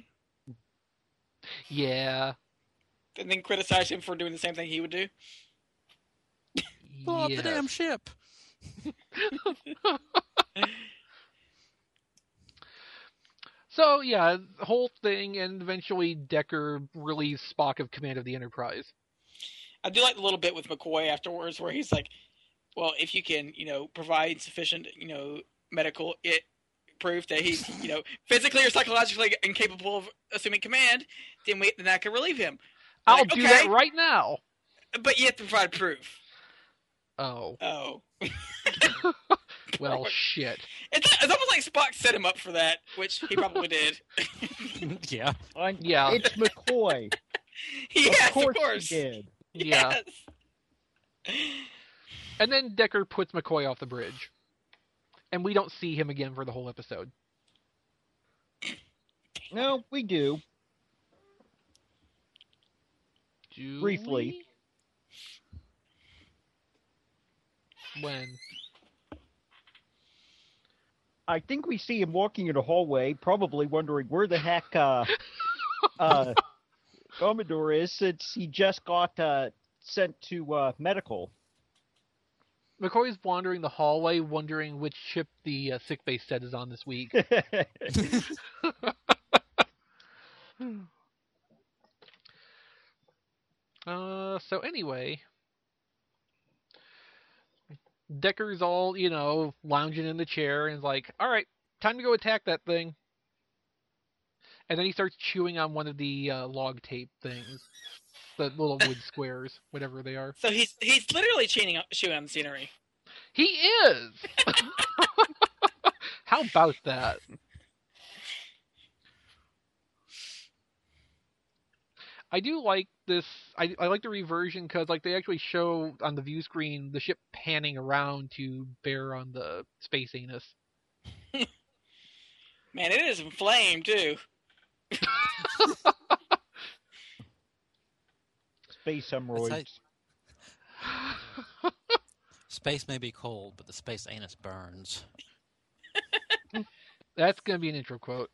Yeah. And then criticize him for doing the same thing he would do. Blow up the damn ship. So, yeah, the whole thing, and eventually Decker relieves Spock of command of the Enterprise. I do like the little bit with McCoy afterwards where he's like, well, if you can, provide sufficient, medical proof that he's, physically or psychologically incapable of assuming command, then I can relieve him. I'll do that right now. But you have to provide proof. Oh. Well, shit. It's almost like Spock set him up for that, which he probably did. Yeah. Yeah. It's McCoy. Yes, of of course he did. Yeah. Yes. And then Decker puts McCoy off the bridge. And we don't see him again for the whole episode. No, we do. Briefly. When? I think we see him walking in a hallway, probably wondering where the heck Commodore is, since he just got sent to medical. McCoy's wandering the hallway, wondering which ship the sickbay set is on this week. So anyway, Decker's all, lounging in the chair and is like, all right, time to go attack that thing. And then he starts chewing on one of the log tape things. The little wood squares, whatever they are. So he's literally chewing on the scenery. He is! How about that? I do like this. I like the reversion because they actually show on the view screen the ship panning around to bear on the space anus. Man, it is inflamed too. Space hemorrhoids. Space may be cold, but the space anus burns. That's going to be an intro quote.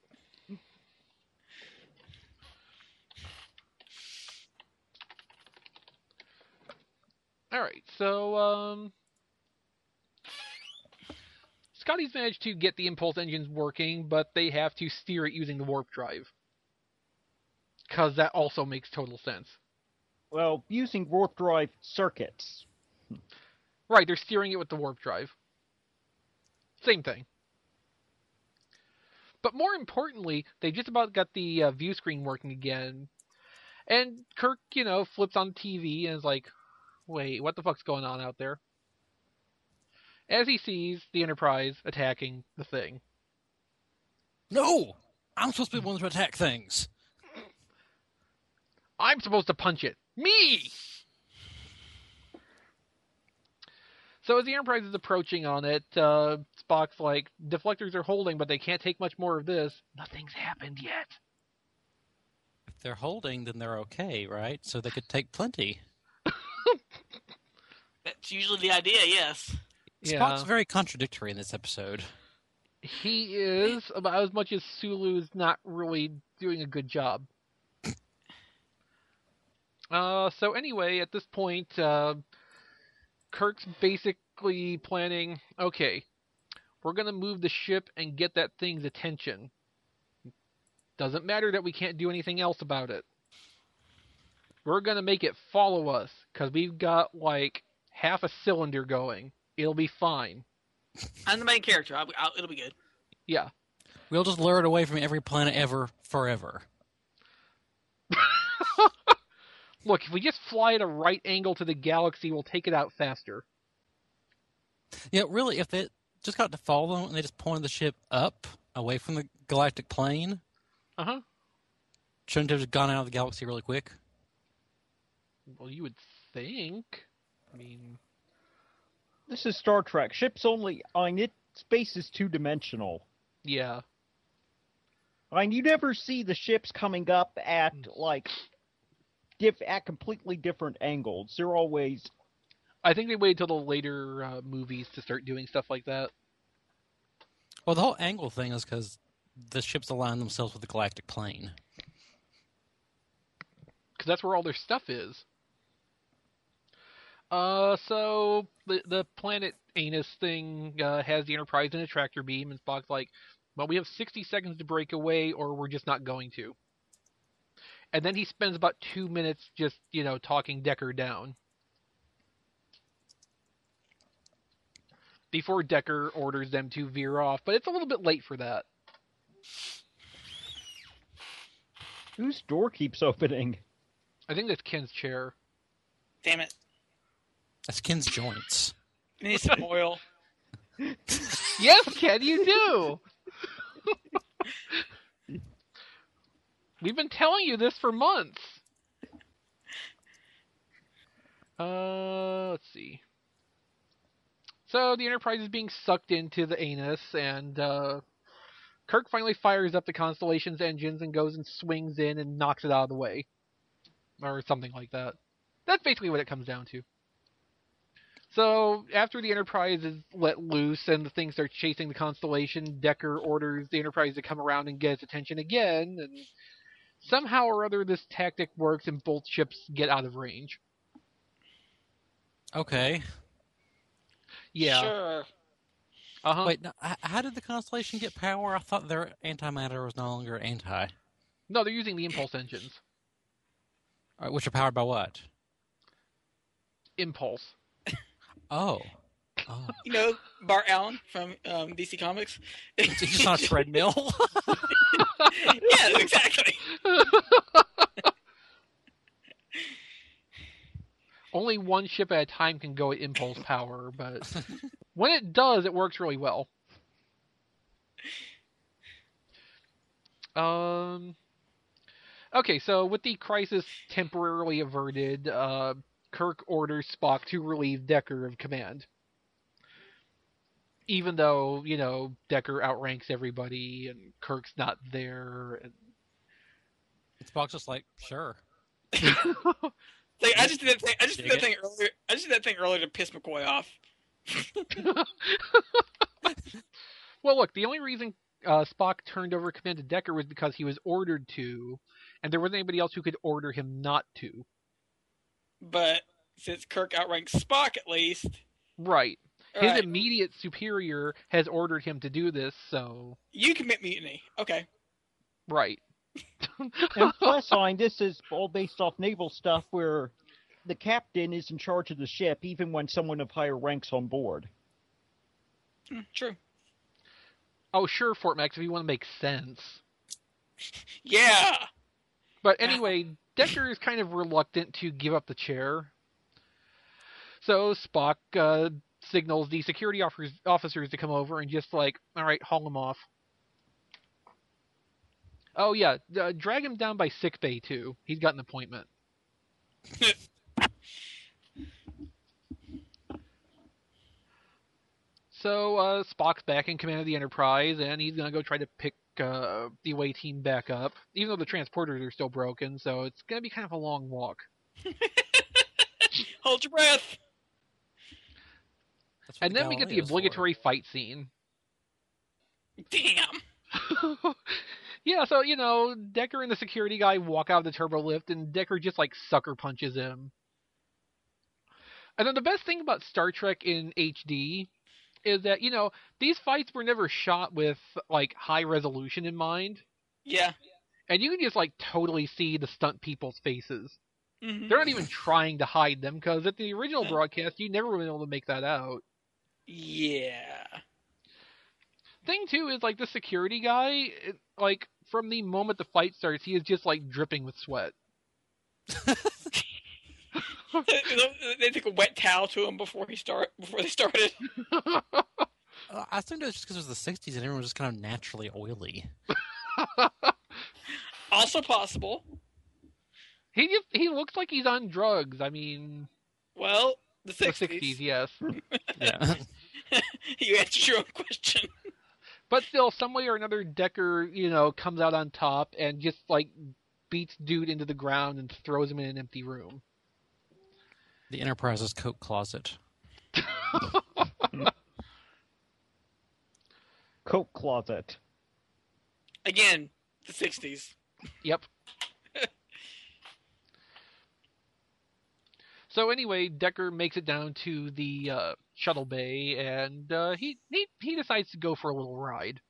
All right, so Scotty's managed to get the impulse engines working, but they have to steer it using the warp drive. Because that also makes total sense. Well, using warp drive circuits. Right, they're steering it with the warp drive. Same thing. But more importantly, they just about got the view screen working again. And Kirk, flips on TV and is like, wait, what the fuck's going on out there? As he sees the Enterprise attacking the thing. No! I'm supposed to be the one to attack things. I'm supposed to punch it. Me! So as the Enterprise is approaching on it, Spock's like, deflectors are holding, but they can't take much more of this. Nothing's happened yet. If they're holding, then they're okay, right? So they could take plenty. That's usually the idea, yes. Spock's very contradictory in this episode. He is, about as much as Sulu's not really doing a good job. So anyway, at this point, Kirk's basically planning, okay, we're going to move the ship and get that thing's attention. Doesn't matter that we can't do anything else about it. We're going to make it follow us, because we've got, like, half a cylinder going. It'll be fine. I'm the main character. It'll be good. Yeah. We'll just lure it away from every planet ever, forever. Look, if we just fly at a right angle to the galaxy, we'll take it out faster. Yeah, really, if they just got to follow them and they just pointed the ship up, away from the galactic plane, shouldn't it have gone out of the galaxy really quick? Well, you would think. I mean... This is Star Trek. Ships only... space is two-dimensional. Yeah. You never see the ships coming up at, at completely different angles. They're always... I think they waited till the later movies to start doing stuff like that. Well, the whole angle thing is because the ships align themselves with the galactic plane. Because that's where all their stuff is. So the planet Anus thing has the Enterprise in a tractor beam, and Spock's like, well, we have 60 seconds to break away, or we're just not going to. And then he spends about 2 minutes just, talking Decker down. Before Decker orders them to veer off, but it's a little bit late for that. Whose door keeps opening? I think that's Ken's chair. Damn it. That's Ken's joints. I need some oil. Yes, Ken, you do! We've been telling you this for months. Let's see. So the Enterprise is being sucked into the Anus, and Kirk finally fires up the Constellation's engines and goes and swings in and knocks it out of the way. Or something like that. That's basically what it comes down to. So, after the Enterprise is let loose and the thing starts chasing the Constellation, Decker orders the Enterprise to come around and get its attention again, and somehow or other this tactic works and both ships get out of range. Okay. Yeah. Sure. Uh-huh. Wait, now, how did the Constellation get power? I thought their antimatter was no longer anti. No, they're using the impulse engines. Which are powered by what? Impulse. Oh. Bart Allen from DC Comics. He's just on a treadmill? Yeah, exactly. Only one ship at a time can go at impulse power, but when it does, it works really well. Okay, so with the crisis temporarily averted, Kirk orders Spock to relieve Decker of command. Even though, Decker outranks everybody and Kirk's not there. And Spock's just like, sure. I just did that thing. I just did that thing earlier. I just did that thing earlier to piss McCoy off. Well, look, the only reason Spock turned over command to Decker was because he was ordered to, and there wasn't anybody else who could order him not to. But since Kirk outranks Spock, at least, Right. His Right. immediate superior has ordered him to do this, so... You commit mutiny. Okay. Right. And plus, this is all based off naval stuff where the captain is in charge of the ship even when someone of higher ranks on board. True. Oh, sure, Fort Max, if you want to make sense. Yeah. But anyway, Decker is kind of reluctant to give up the chair. So Spock signals the security officers to come over and just like, all right, haul him off. Oh yeah, drag him down by sickbay too. He's got an appointment. So Spock's back in command of the Enterprise, and he's gonna go try to pick the away team back up, even though the transporters are still broken. So it's gonna be kind of a long walk. Hold your breath. That's what And then we get the Galileo's for. obligatory fight scene. Damn. Yeah, so, Decker and the security guy walk out of the turbo lift, and Decker just, sucker punches him. And then the best thing about Star Trek in HD is that, these fights were never shot with, high resolution in mind. Yeah. And you can just, totally see the stunt people's faces. Mm-hmm. They're not even trying to hide them, because at the original broadcast, you never were able to make that out. Yeah. Thing, too, is, the security guy, from the moment the fight starts, he is just, dripping with sweat. They took a wet towel to him before they started. I assumed it was just because it was the 60s and everyone was just kind of naturally oily. Also possible. He looks like he's on drugs. I mean... Well, the 60s. The 60s, yes. Yeah. You answered your own question. But still, some way or another, Decker, comes out on top and just, beats dude into the ground and throws him in an empty room. The Enterprise's coat closet. Coat closet. Again, the 60s. Yep. So anyway, Decker makes it down to the shuttle bay, and he decides to go for a little ride.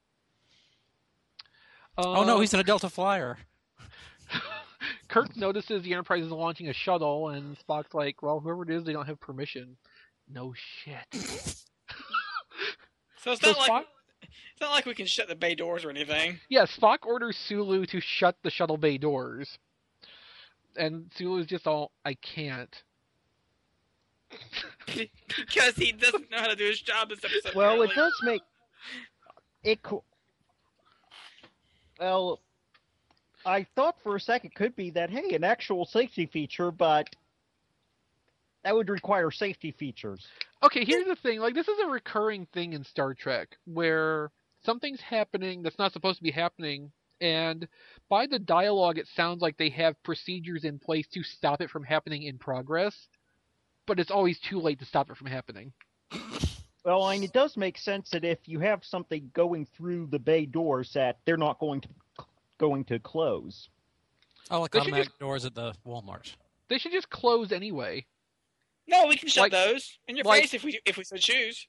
Oh no, he's in a Delta Flyer. Kirk notices the Enterprise is launching a shuttle, and Spock's like, well, whoever it is, they don't have permission. No shit. So it's So not like we can shut the bay doors or anything. Yeah, Spock orders Sulu to shut the shuttle bay doors. And Sulu's just all, I can't. Because he doesn't know how to do his job this episode. Well, apparently. it does make it. Well, I thought for a second it could be that, hey, an actual safety feature, but that would require safety features. Okay, here's the thing. This is a recurring thing in Star Trek, where something's happening that's not supposed to be happening, and by the dialogue it sounds like they have procedures in place to stop it from happening in progress, but it's always too late to stop it from happening. Well, and it does make sense that if you have something going through the bay doors, that they're not going to close. Oh, like They should automatic doors at the Walmart. They should just close anyway. No, we can shut Like- those in your like- face if we so choose.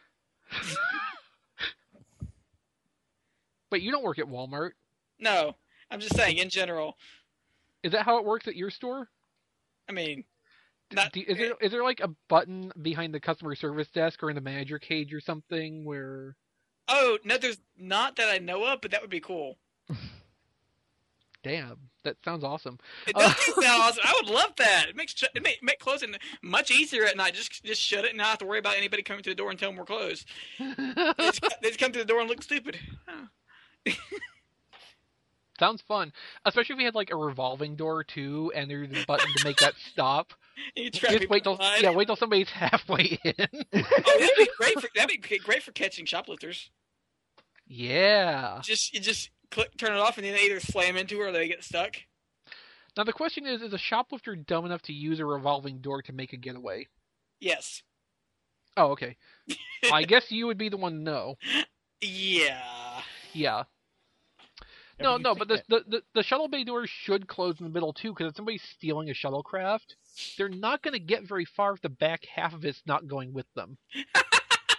But you don't work at Walmart. No, I'm just saying in general. Is that how it works at your store? I mean, not. Is there a button behind the customer service desk or in the manager cage or something where... Oh no, there's not that I know of, but that would be cool. Damn, that sounds awesome. It does sound awesome. I would love that. It make closing much easier at night. Just shut it and not have to worry about anybody coming to the door and tell them we're closed. They just come to the door and look stupid. Oh. Sounds fun. Especially if we had a revolving door too, and there's a button to make that stop. You trap Just people wait till inside. wait till somebody's halfway in. Oh, that'd be great for catching shoplifters. Yeah. You just turn it off and then they either slam into her or they get stuck. Now the question is a shoplifter dumb enough to use a revolving door to make a getaway? Yes. Oh, okay. I guess you would be the one to know. Yeah. Yeah. Never No, you but think the shuttle bay doors should close in the middle too, because if somebody's stealing a shuttlecraft, they're not going to get very far if the back half of it's not going with them.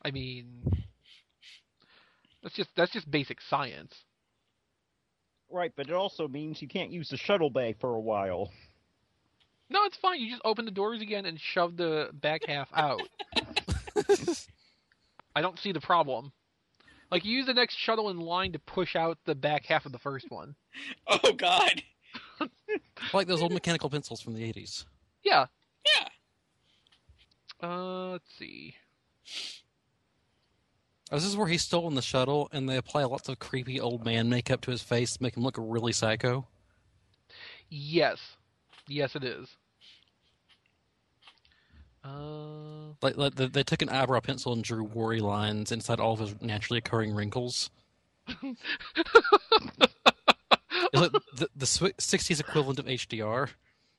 I mean, that's just basic science. Right, but it also means you can't use the shuttle bay for a while. No, it's fine. You just open the doors again and shove the back half out. I don't see the problem. Like, you use the next shuttle in line to push out the back half of the first one. Oh, God. Like those old mechanical pencils from the 80s. Yeah. Yeah. Let's see. This is where he's still in the shuttle, and they apply lots of creepy old man makeup to his face to make him look really psycho. Yes. Yes, it is. Like they took an eyebrow pencil and drew worry lines inside all of his naturally occurring wrinkles. It's like the 60s equivalent of HDR.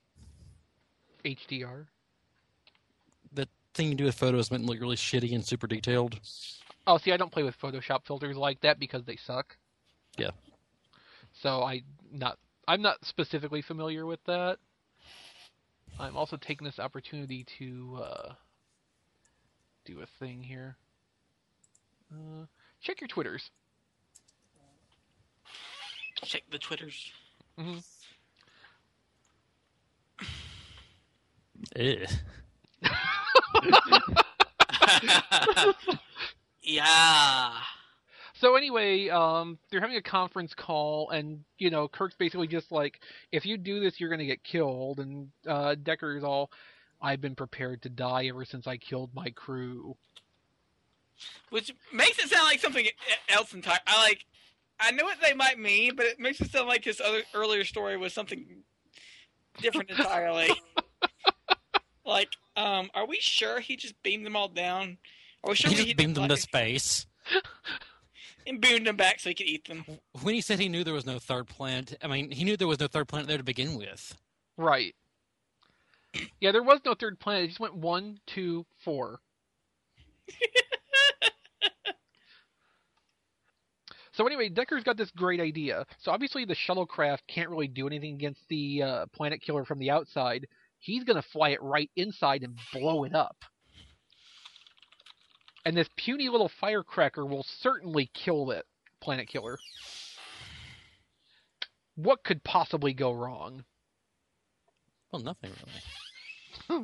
HDR? The thing you do with photos meant to look really shitty and super detailed. Oh, see, I don't play with Photoshop filters like that because they suck. Yeah. So I'm not specifically familiar with that. I'm also taking this opportunity to do a thing here. Check your Twitters. Check the Twitters. Mm-hmm. Yeah. So anyway, they're having a conference call, and, you know, Kirk's basically just like, if you do this, you're going to get killed. And Decker's all, I've been prepared to die ever since I killed my crew. Which makes it sound like something else entirely. I know what they might mean, but it makes it sound like his earlier story was something different entirely. Like, are we sure he just beamed them all down? Are we sure he just beamed them to space? And beamed them back so he could eat them. When he said he knew there was no third planet, I mean, he knew there was no third planet there to begin with. Right. Yeah, there was no third planet. It just went 1, 2, 4. So anyway, Decker's got this great idea. So obviously the shuttlecraft can't really do anything against the planet killer from the outside. He's going to fly it right inside and blow it up. And this puny little firecracker will certainly kill that planet killer. What could possibly go wrong? Well, nothing really.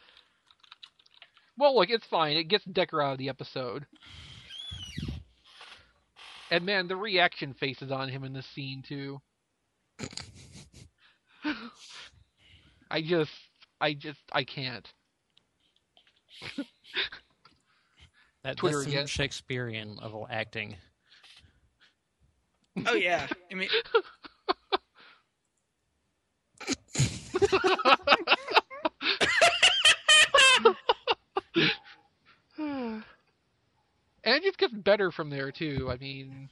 Well, look, it's fine. It gets Decker out of the episode. And man, the reaction faces on him in this scene too. I can't. That's Twitter some again. Shakespearean level acting. Oh yeah, I mean. And it just gets better from there too. I mean,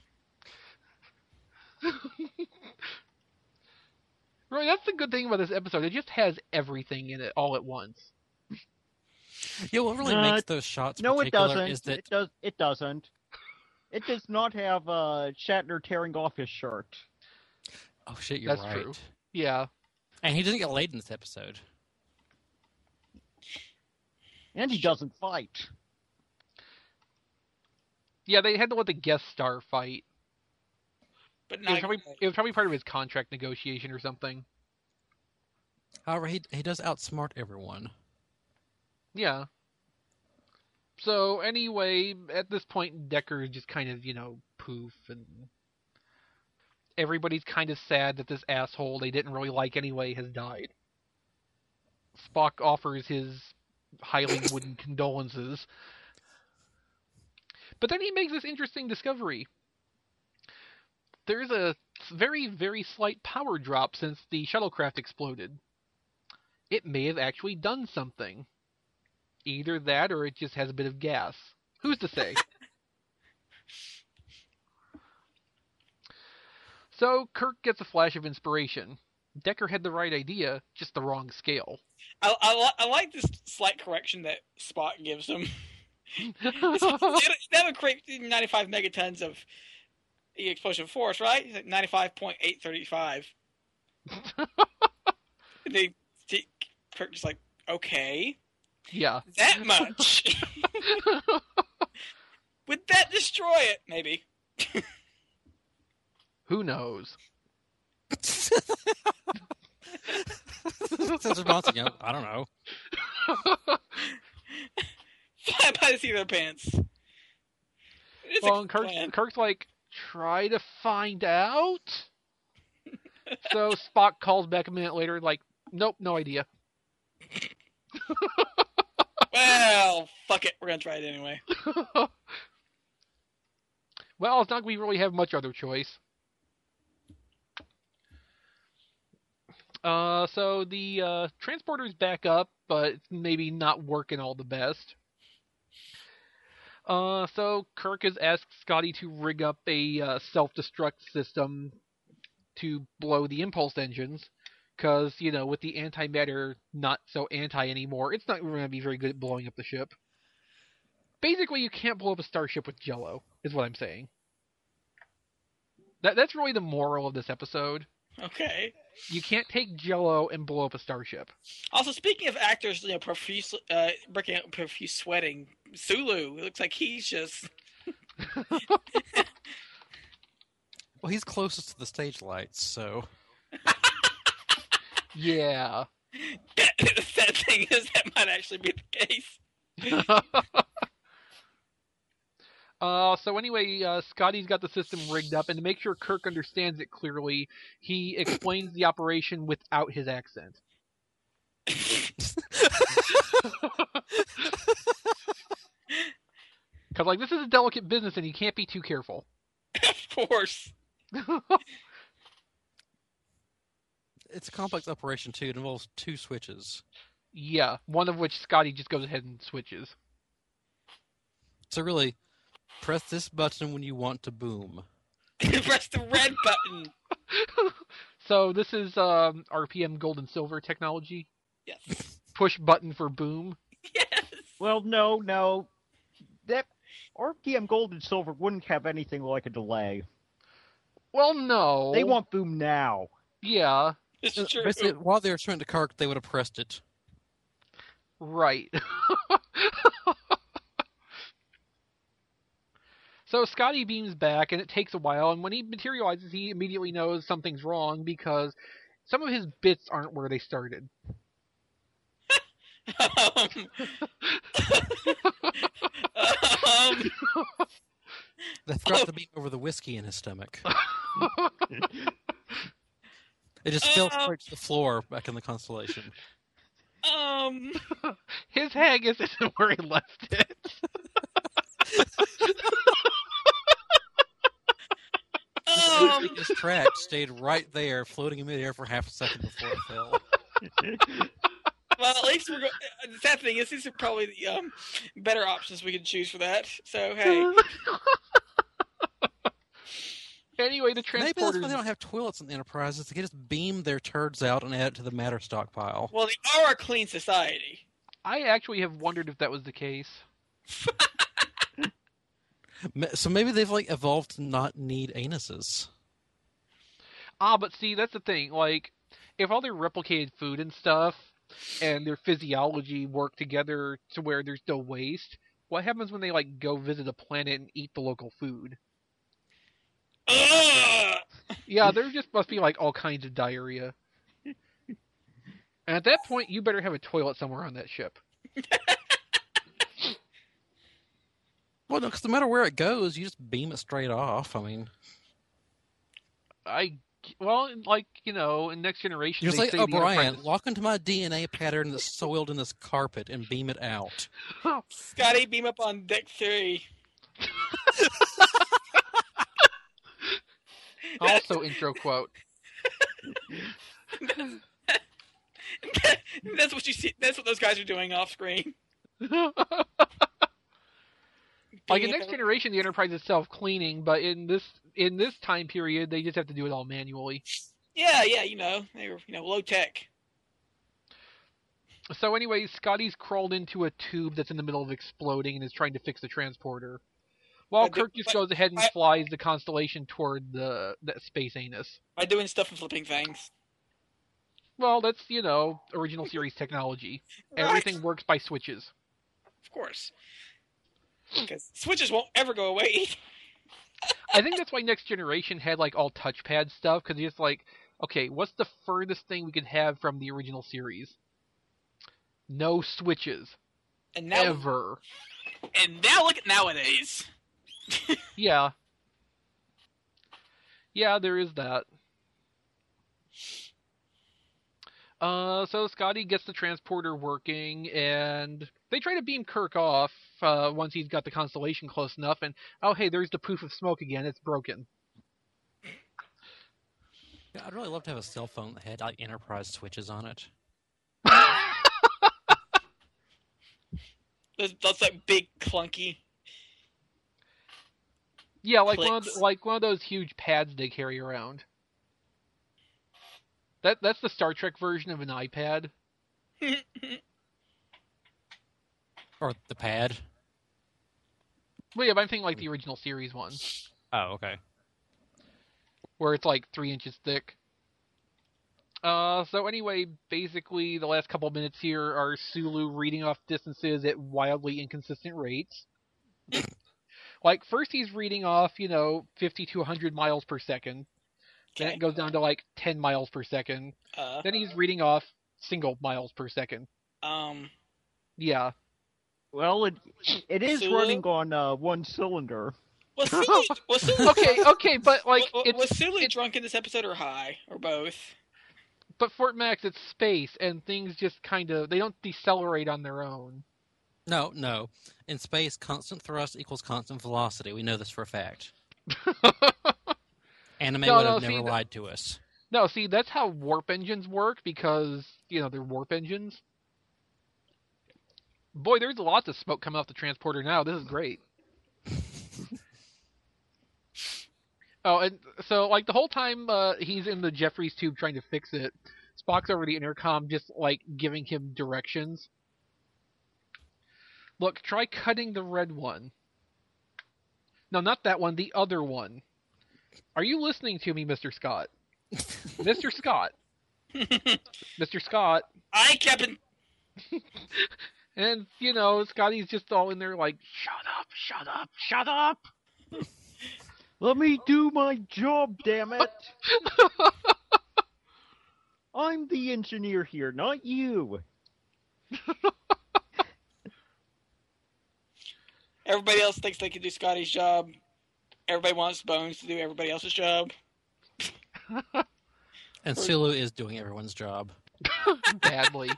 right? That's the good thing about this episode. It just has everything in it all at once. Yeah, what really makes those shots No, it particular doesn't. is that It doesn't. It does not have Shatner tearing off his shirt. oh shit, you're That's right. true. Yeah. And he doesn't get laid in this episode. And he doesn't fight. Yeah, they had to let the guest star fight. But It not. was probably part of his contract negotiation or something. However, he does outsmart everyone. Yeah. So anyway, at this point, Decker just kind of, poof, and everybody's kind of sad that this asshole they didn't really like anyway has died. Spock offers his highly wooden condolences. But then he makes this interesting discovery. There's a very, very slight power drop since the shuttlecraft exploded. It may have actually done something. Either that or it just has a bit of gas. Who's to say? So Kirk gets a flash of inspiration. Decker had the right idea, just the wrong scale. I like this slight correction that Spock gives him. That would create 95 megatons of explosion force, right? It's like 95.835. Kirk just like, okay. Yeah. That much. Would that destroy it? Maybe. Who knows? Says response again. I don't know. Fly by the seat of their pants. It's Well, a and plan. Kirk's like, try to find out? So Spock calls back a minute later, like, nope, no idea. Well, fuck it. We're gonna try it anyway. Well, it's not like we really have much other choice. So the transporter's back up, but it's maybe not working all the best. So Kirk has asked Scotty to rig up a self-destruct system to blow the impulse engines, because, you know, with the antimatter not so anti anymore, it's not going to be very good at blowing up the ship. Basically, you can't blow up a starship with Jell-O, is what I'm saying. That's really the moral of this episode. Okay. You can't take Jell-O and blow up a starship. Also, speaking of actors, breaking out profuse sweating, Sulu, it looks like he's just... Well, he's closest to the stage lights, so... Yeah. The sad thing is that might actually be the case. So anyway, Scotty's got the system rigged up, and to make sure Kirk understands it clearly, he explains the operation without his accent. Because, like, this is a delicate business, and you can't be too careful. Of course. It's a complex operation, too. It involves 2 switches. Yeah, one of which Scotty just goes ahead and switches. So really, press this button when you want to boom. Press the red button. So this is RPM gold and silver technology. Yes. Push button for boom. Yes. Well, no. That RPM Gold and Silver wouldn't have anything like a delay. Well, no. They want boom now. Yeah, It's true. Basically, while they were trying to Kirk, they would have pressed it. right. So Scotty beams back, and it takes a while, and when he materializes, he immediately knows something's wrong because some of his bits aren't where they started. They forgot to beam over the whiskey in his stomach. It just fell straight to the floor back in the Constellation. His haggis isn't where he left it. His track stayed right there, floating in midair for half a second before it fell. Well, at least we're going. The sad thing is, these are probably the better options we can choose for that. So hey, Anyway, the Maybe that's transporters. why they don't have toilets in the Enterprise. Is they can just beam their turds out and add it to the matter stockpile. well, they are a clean society. I actually have wondered if that was the case. So maybe they've evolved to not need anuses. But see, that's the thing. Like, if all their replicated food and stuff and their physiology work together to where there's no waste, what happens when they go visit a planet and eat the local food? Ugh! Yeah, there just must be all kinds of diarrhea. And at that point, you better have a toilet somewhere on that ship. Well, no, because no matter where it goes, you just beam it straight off. I mean, In Next Generation, you're just they like, say oh, the Brian, Enterprise lock into my DNA pattern that's soiled in this carpet and beam it out. Scotty, beam up on deck 3. Also, intro quote. That's what you see. That's what those guys are doing off screen. In Next Generation, the Enterprise is self-cleaning, but in this time period, they just have to do it all manually. Yeah, they were low tech. So anyway, Scotty's crawled into a tube that's in the middle of exploding and is trying to fix the transporter. While Kirk just goes ahead and flies the Constellation toward the space anus. By doing stuff and flipping things. Well, that's, original series technology. Right. Everything works by switches. Of course. Because switches won't ever go away. I think that's why Next Generation had like all touchpad stuff, because it's like, okay, what's the furthest thing we could have from the original series? No switches. And now, Ever. And now look at nowadays. Yeah. Yeah, there is that. So Scotty gets the transporter working, and they try to beam Kirk off once he's got the constellation close enough, and oh hey, there's the poof of smoke again, it's broken. Yeah, I'd really love to have a cell phone that had like Enterprise switches on it. That's like big clunky. Yeah, like clicks. one of those huge pads they carry around. That's the Star Trek version of an iPad. Or the pad. Well, yeah, but I'm thinking like the original series one, Oh, okay. where it's like 3 inches thick. So anyway, basically the last couple minutes here are Sulu reading off distances at wildly inconsistent rates. Like, first he's reading off, 50 to 100 miles per second. Then it goes down to like 10 miles per second. Then he's reading off single miles per second. Yeah. Well, it is Sulu? running on one cylinder. Was Sulu Okay, but like was Sulu drunk in this episode or high or both? But Fort Max, it's space, and things just kind of they don't decelerate on their own. No. In space, constant thrust equals constant velocity. We know this for a fact. Anime would have never lied to us. No, see, that's how warp engines work, because, they're warp engines. Boy, there's lots of smoke coming off the transporter now. This is great. Oh, and so, like, the whole time he's in the Jeffries tube trying to fix it, Spock's over the intercom just, like, giving him directions. Look, try cutting the red one. No, not that one, the other one. Are you listening to me, Mr. Scott? Mr. Scott. Mr. Scott. Aye, Captain. And, Scotty's just all in there like, shut up. Let me do my job, damn it! I'm the engineer here, not you. Everybody else thinks they can do Scotty's job. Everybody wants Bones to do everybody else's job. And Sulu is doing everyone's job. Badly.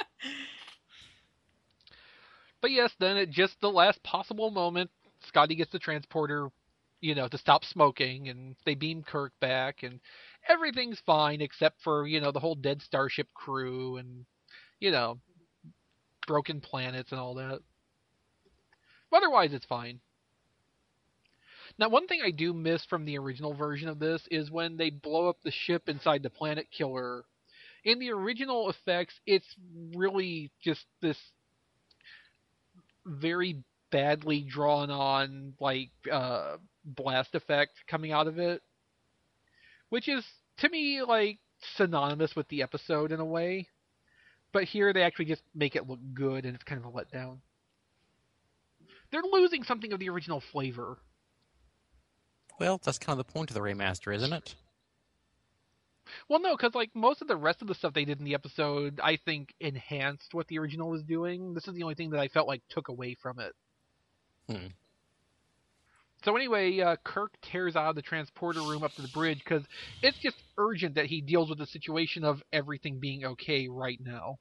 But yes, then at just the last possible moment, Scotty gets the transporter, to stop smoking, and they beam Kirk back, and everything's fine except for, the whole dead Starship crew and, broken planets and all that. But otherwise, it's fine. Now, one thing I do miss from the original version of this is when they blow up the ship inside the Planet Killer. In the original effects, it's really just this very badly drawn on, like, blast effect coming out of it. Which is, to me, like, synonymous with the episode in a way. But here they actually just make it look good, and it's kind of a letdown. They're losing something of the original flavor. Well, that's kind of the point of the remaster, isn't it? Well, no, because like most of the rest of the stuff they did in the episode, I think enhanced what the original was doing. This is the only thing that I felt like took away from it. So anyway, Kirk tears out of the transporter room up to the bridge because it's just urgent that he deals with the situation of everything being okay right now.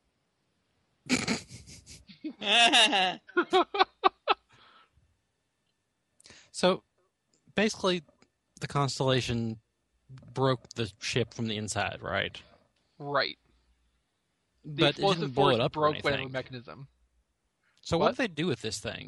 So, basically, the Constellation broke the ship from the inside, right? Right. But it didn't blow it up or broke whatever anything. mechanism. So what did they do with this thing?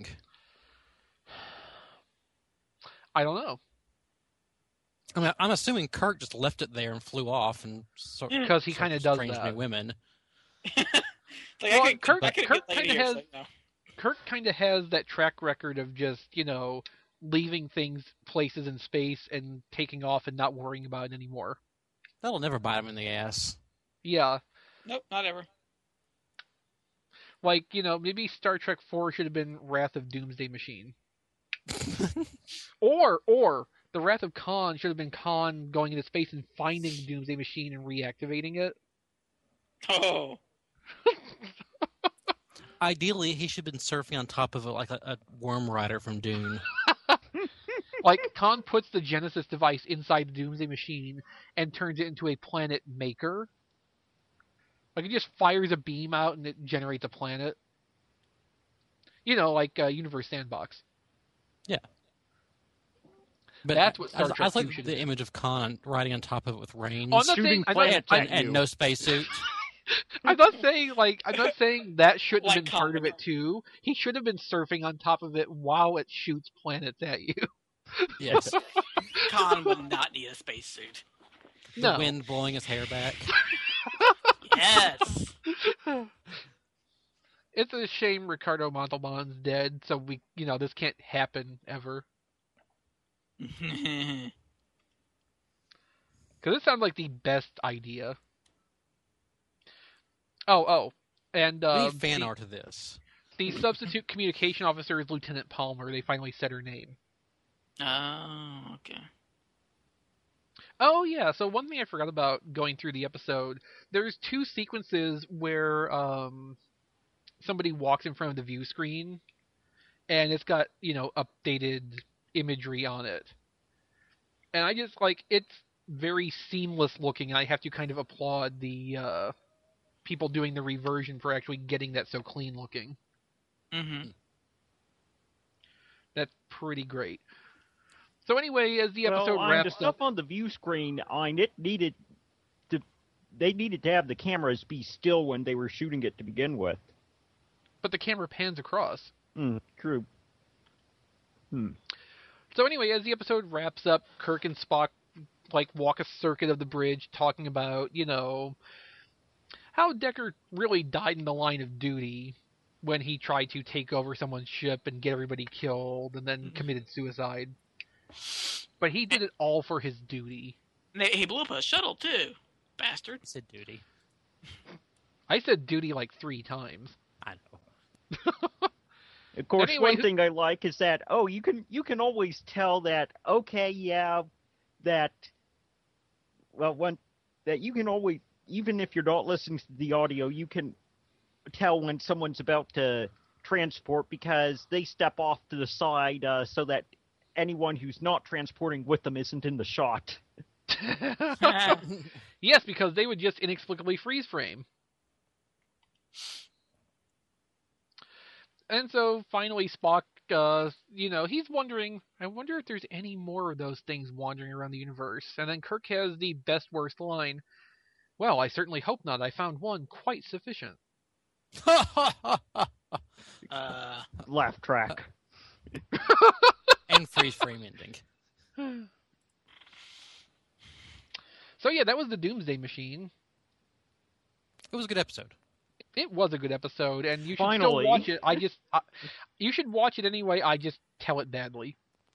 I don't know. I mean, I'm assuming Kirk just left it there and flew off, and Because he kind of does strange that. new women. Like, Well, I could Kirk get kinda later, has- so, no. Kirk kind of has that track record of just, leaving things places in space and taking off and not worrying about it anymore. That'll never bite him in the ass. Yeah. Nope, not ever. Like, maybe Star Trek 4 should have been Wrath of Doomsday Machine. Or the Wrath of Khan should have been Khan going into space and finding the Doomsday Machine and reactivating it. Oh. Ideally, he should have been surfing on top of it like a worm rider from Dune. Like, Khan puts the Genesis device inside the Doomsday Machine and turns it into a planet maker. Like, it just fires a beam out and it generates a planet. You know, like Universe Sandbox. Yeah. But That's what Star I Trek like 2 should the be. image of Khan riding on top of it with reins Oh, I'm not Shooting saying, I'm planets not, at and you. no spacesuit. I'm not saying that shouldn't Like have been part of Khan. it too. He should have been surfing on top of it while it shoots planets at you. Yes. Khan would not need a spacesuit. The No. wind blowing his hair back. Yes. It's a shame Ricardo Montalban's dead, so this can't happen ever. Because it sounds like the best idea. And We need fan art of this. the substitute communication officer is Lieutenant Palmer. They finally said her name. Oh, okay. Oh, yeah, so one thing I forgot about going through the episode, there's 2 sequences where somebody walks in front of the view screen, and it's got, updated imagery on it. And I just, it's very seamless looking, and I have to kind of applaud the people doing the reversion for actually getting that so clean looking. Mm-hmm. That's pretty great. So anyway, as the episode the wraps stuff up... on the view screen, they needed to have the cameras be still when they were shooting it to begin with. But the camera pans across. True. So anyway, as the episode wraps up, Kirk and Spock walk a circuit of the bridge, talking about how Decker really died in the line of duty when he tried to take over someone's ship and get everybody killed, and then committed suicide. But he did it all for his duty. He blew up a shuttle too, bastard. He said duty. I said duty 3 times. I know. Of course, Anyway, one thing I like is that you can always tell that that you can always, even if you're not listening to the audio, you can tell when someone's about to transport because they step off to the side so that anyone who's not transporting with them isn't in the shot. Yes, because they would just inexplicably freeze frame. And so finally Spock, he's wondering, I wonder if there's any more of those things wandering around the universe. And then Kirk has the best worst line. Well, I certainly hope not. I found one quite sufficient. Laugh track. And freeze frame ending. So yeah, that was the Doomsday Machine. It was a good episode. It was a good episode, and you should Finally. still watch it. You should watch it anyway. I just tell it badly.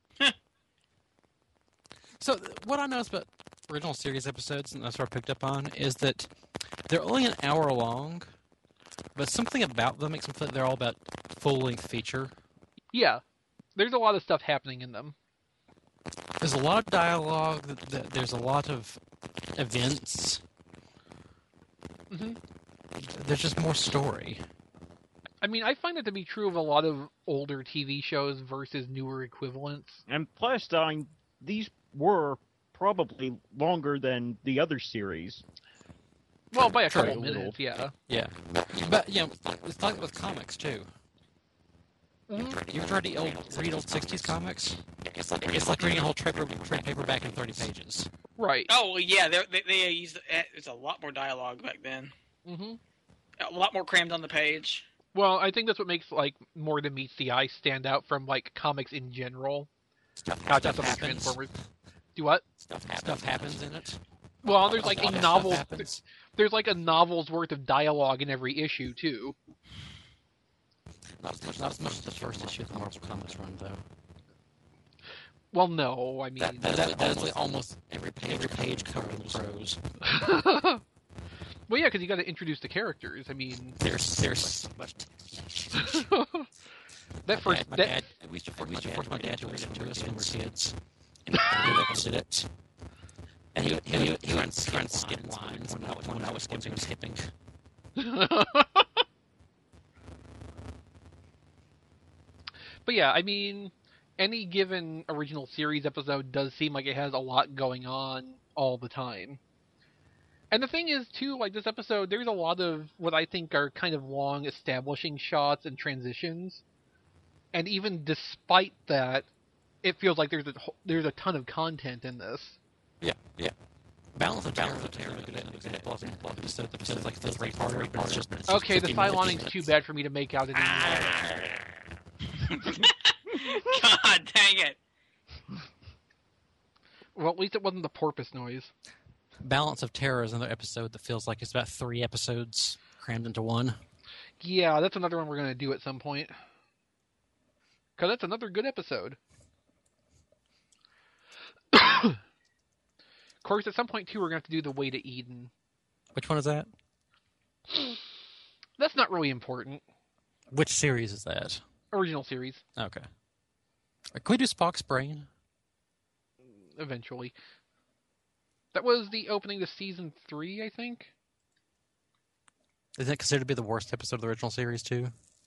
So what I noticed about original series episodes, and that's what I picked up on, is that they're only an hour long, but something about them makes them feel like they're all about full-length feature. Yeah, there's a lot of stuff happening in them. There's a lot of dialogue. There's a lot of events. Mm-hmm. There's just more story. I mean, I find that to be true of a lot of older TV shows versus newer equivalents. And plus, these were probably longer than the other series. Well, by a Sure. couple minutes, yeah. Yeah. But, it's like with comics, too. Mhm. You ever tried to read old 60s comics? It's like reading a whole trade paperback in 30 pages. Right. Oh, yeah, they used there's a lot more dialogue back then. Mm-hmm. A lot more crammed on the page. Well, I think that's what makes More Than Meets the Eye stand out from comics in general. Not just Stuff happens. Transformers. Do what? Stuff happens in it. Well, there's A lot a of novel. stuff happens. There's a novel's worth of dialogue in every issue too. Not as much as the first issue of the Marvel Comics run, though. Well, no, I mean. That's almost every page covered in prose. Well, yeah, because you got to introduce the characters. I mean, There's so much. that first My that, dad, we used to we used to force my dad to read it to us when we were kids. And he did it. And he would skip lines when I was skipping. But yeah, I mean, any given original series episode does seem like it has a lot going on all the time. And the thing is, too, like this episode, there's a lot of what I think are kind of long establishing shots and transitions. And even despite that, it feels like there's a ton of content in this. Yeah. Balance of Terror is a good example. Episodes like feels right part. Okay, the Cyloning's too bad for me to make out anymore. God dang it! Well, at least it wasn't the porpoise noise. Balance of Terror is another episode that feels like it's about 3 episodes crammed into one. Yeah, that's another one we're going to do at some point. Because that's another good episode. Of course, at some point, too, we're going to have to do The Way to Eden. Which one is that? That's not really important. Which series is that? Original series. Okay. Can we do Spock's Brain? Eventually. That was the opening to season 3, I think. Isn't it considered to be the worst episode of the original series, too?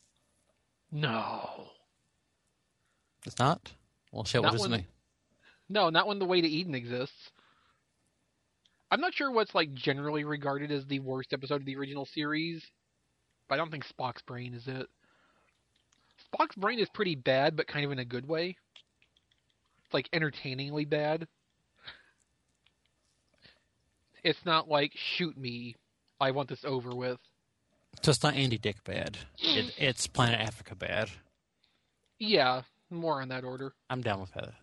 No. It's not? Well, shit, what is it? No, not when The Way to Eden exists. I'm not sure what's like generally regarded as the worst episode of the original series, but I don't think Spock's Brain is it. Spock's Brain is pretty bad, but kind of in a good way. It's like entertainingly bad. It's not like, shoot me, I want this over with. So it's not Andy Dick bad. It's Planet Africa bad. Yeah, more in that order. I'm down with that.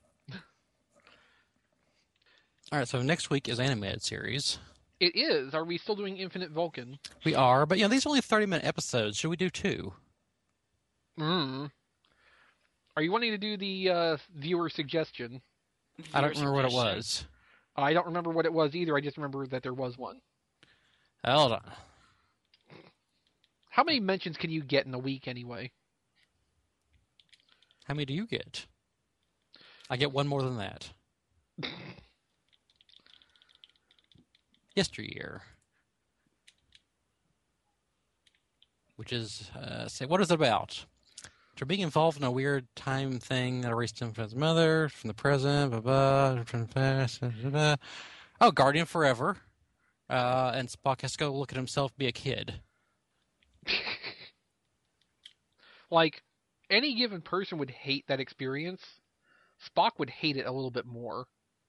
All right, so next week is animated series. It is. Are we still doing Infinite Vulcan? We are, but these are only 30-minute episodes. Should we do 2? Are you wanting to do the viewer suggestion? I don't remember what it was. I don't remember what it was either. I just remember that there was one. Hold on. How many mentions can you get in a week anyway? How many do you get? I get one more than that. Yesteryear. Which is, what is it about? After being involved in a weird time thing that erased him from his mother, from the present, from the past, Oh, Guardian Forever. And Spock has to go look at himself be a kid. Like, any given person would hate that experience. Spock would hate it a little bit more.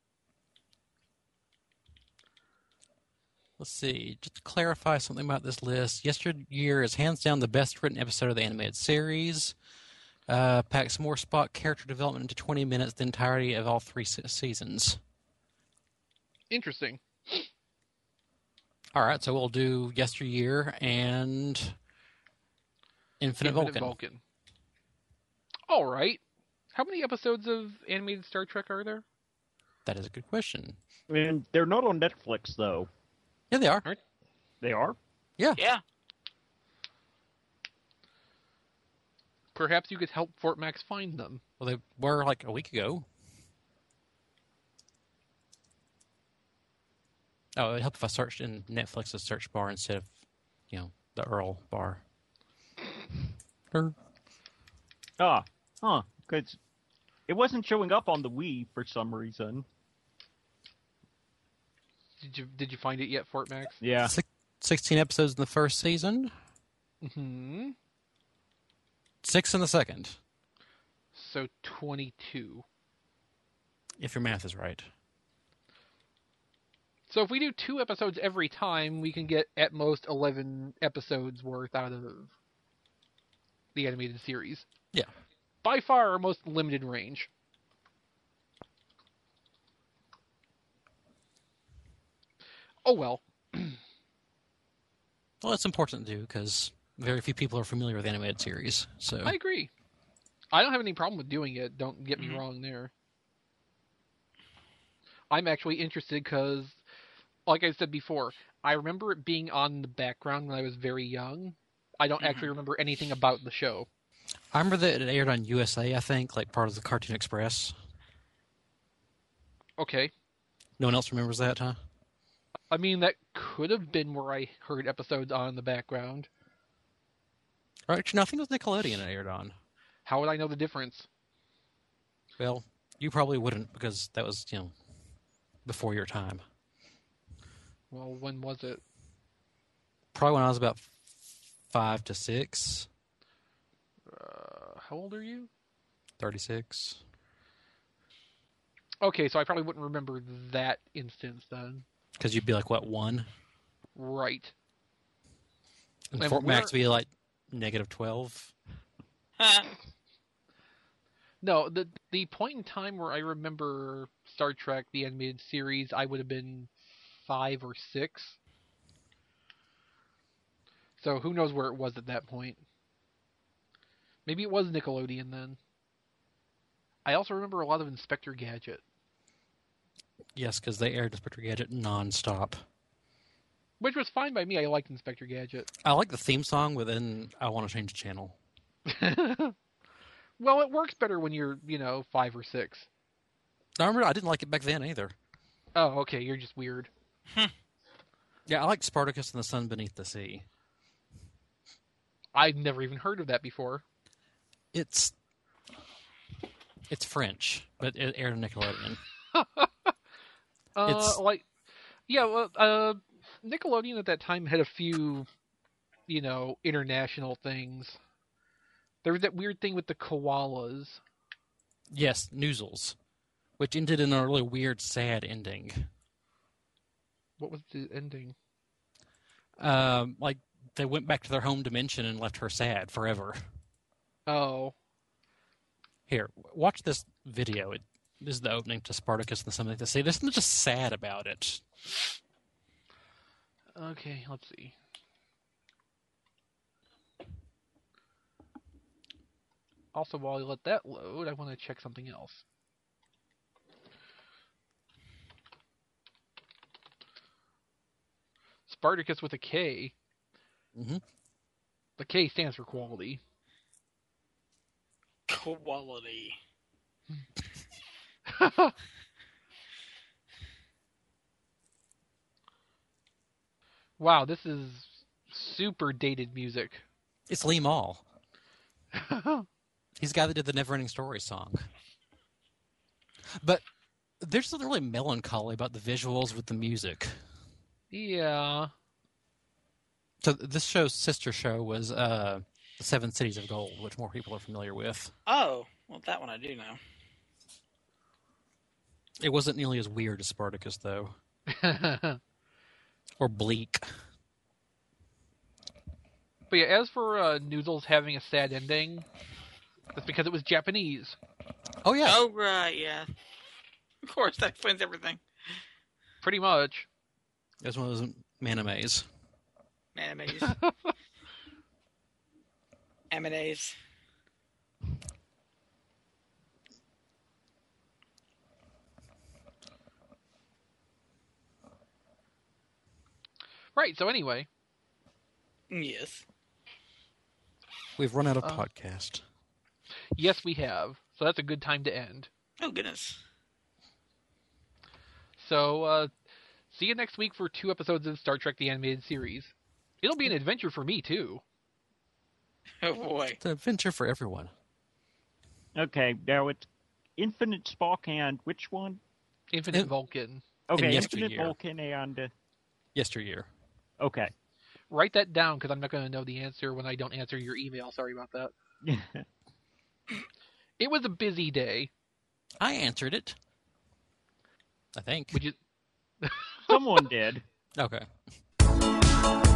Let's see. Just to clarify something about this list, Yesteryear is hands down the best written episode of the animated series. Packs more Spock character development into 20 minutes the entirety of all 3 seasons. Interesting. All right, so we'll do Yesteryear and Infinite Vulcan. All right. How many episodes of animated Star Trek are there? That is a good question. And they're not on Netflix, though. Yeah, they are. They are? Yeah. Perhaps you could help Fort Max find them. Well, they were like a week ago. Oh, it would help if I searched in Netflix's search bar instead of, the Earl bar. Because it wasn't showing up on the Wii for some reason. Did you find it yet, Fort Max? Yeah. 16 episodes in the first season. 6 in the second. So 22. If your math is right. So if we do 2 episodes every time, we can get at most 11 episodes worth out of the animated series. Yeah. By far our most limited range. Oh well. Well, it's important to do because very few people are familiar with animated series. So I agree. I don't have any problem with doing it. Don't get me wrong there. I'm actually interested because, like I said before, I remember it being on in the background when I was very young. I don't actually remember anything about the show. I remember that it aired on USA, I think, like part of the Cartoon Express. Okay. No one else remembers that, huh? I mean, that could have been where I heard episodes on in the background. Actually, no, I think it was Nickelodeon it aired on. How would I know the difference? Well, you probably wouldn't because that was, before your time. Well, when was it? Probably when I was about 5 to 6. How old are you? 36. Okay, so I probably wouldn't remember that instance then. Because you'd be like, what, 1? Right. And And Fort Max where- would be like -12. No, the point in time where I remember Star Trek, the animated series, I would have been 5 or 6. So who knows where it was at that point. Maybe it was Nickelodeon then. I also remember a lot of Inspector Gadget. Yes, because they aired Inspector Gadget nonstop. Which was fine by me. I liked Inspector Gadget. I like the theme song, but then I want to change the channel. Well, it works better when you're, 5 or 6. I remember I didn't like it back then either. Oh, okay. You're just weird. Yeah, I like Spartacus and the Sun Beneath the Sea. I've never even heard of that before. It's French, but it aired on Nickelodeon. It's- Nickelodeon at that time had a few, international things. There was that weird thing with the koalas. Yes, Noozles, which ended in a really weird, sad ending. What was the ending? Like they went back to their home dimension and left her sad forever. Oh. Here, watch this video. This is the opening to Spartacus and the Sun Beneath the Sea. There's something just sad about it. Okay, let's see. Also, while you let that load, I want to check something else. Spartacus with a K. Mm-hmm. The K stands for quality. Quality. Wow, this is super dated music. It's Lee Mall. He's the guy that did the Neverending Story song. But there's something really melancholy about the visuals with the music. Yeah. So this show's sister show was The Seven Cities of Gold, which more people are familiar with. Oh, well, that one I do know. It wasn't nearly as weird as Spartacus, though. Or bleak. But yeah, as for Noozles having a sad ending, that's because it was Japanese. Oh, yeah. Oh, right, yeah. Of course, that explains everything. Pretty much. It was one of those manimes. Animes. M&As. Right, so anyway. Yes. We've run out of podcast. Yes, we have. So that's a good time to end. Oh, goodness. So, see you next week for 2 episodes of Star Trek the Animated Series. It'll be an adventure for me, too. Oh, boy. It's an adventure for everyone. Okay, now it's Infinite Spock and which one? Infinite Vulcan. Okay, Yesteryear. Infinite Vulcan and... Yesteryear. Okay. Write that down, because I'm not going to know the answer when I don't answer your email. Sorry about that. It was a busy day. I answered it. I think. Would you... Someone did. Okay.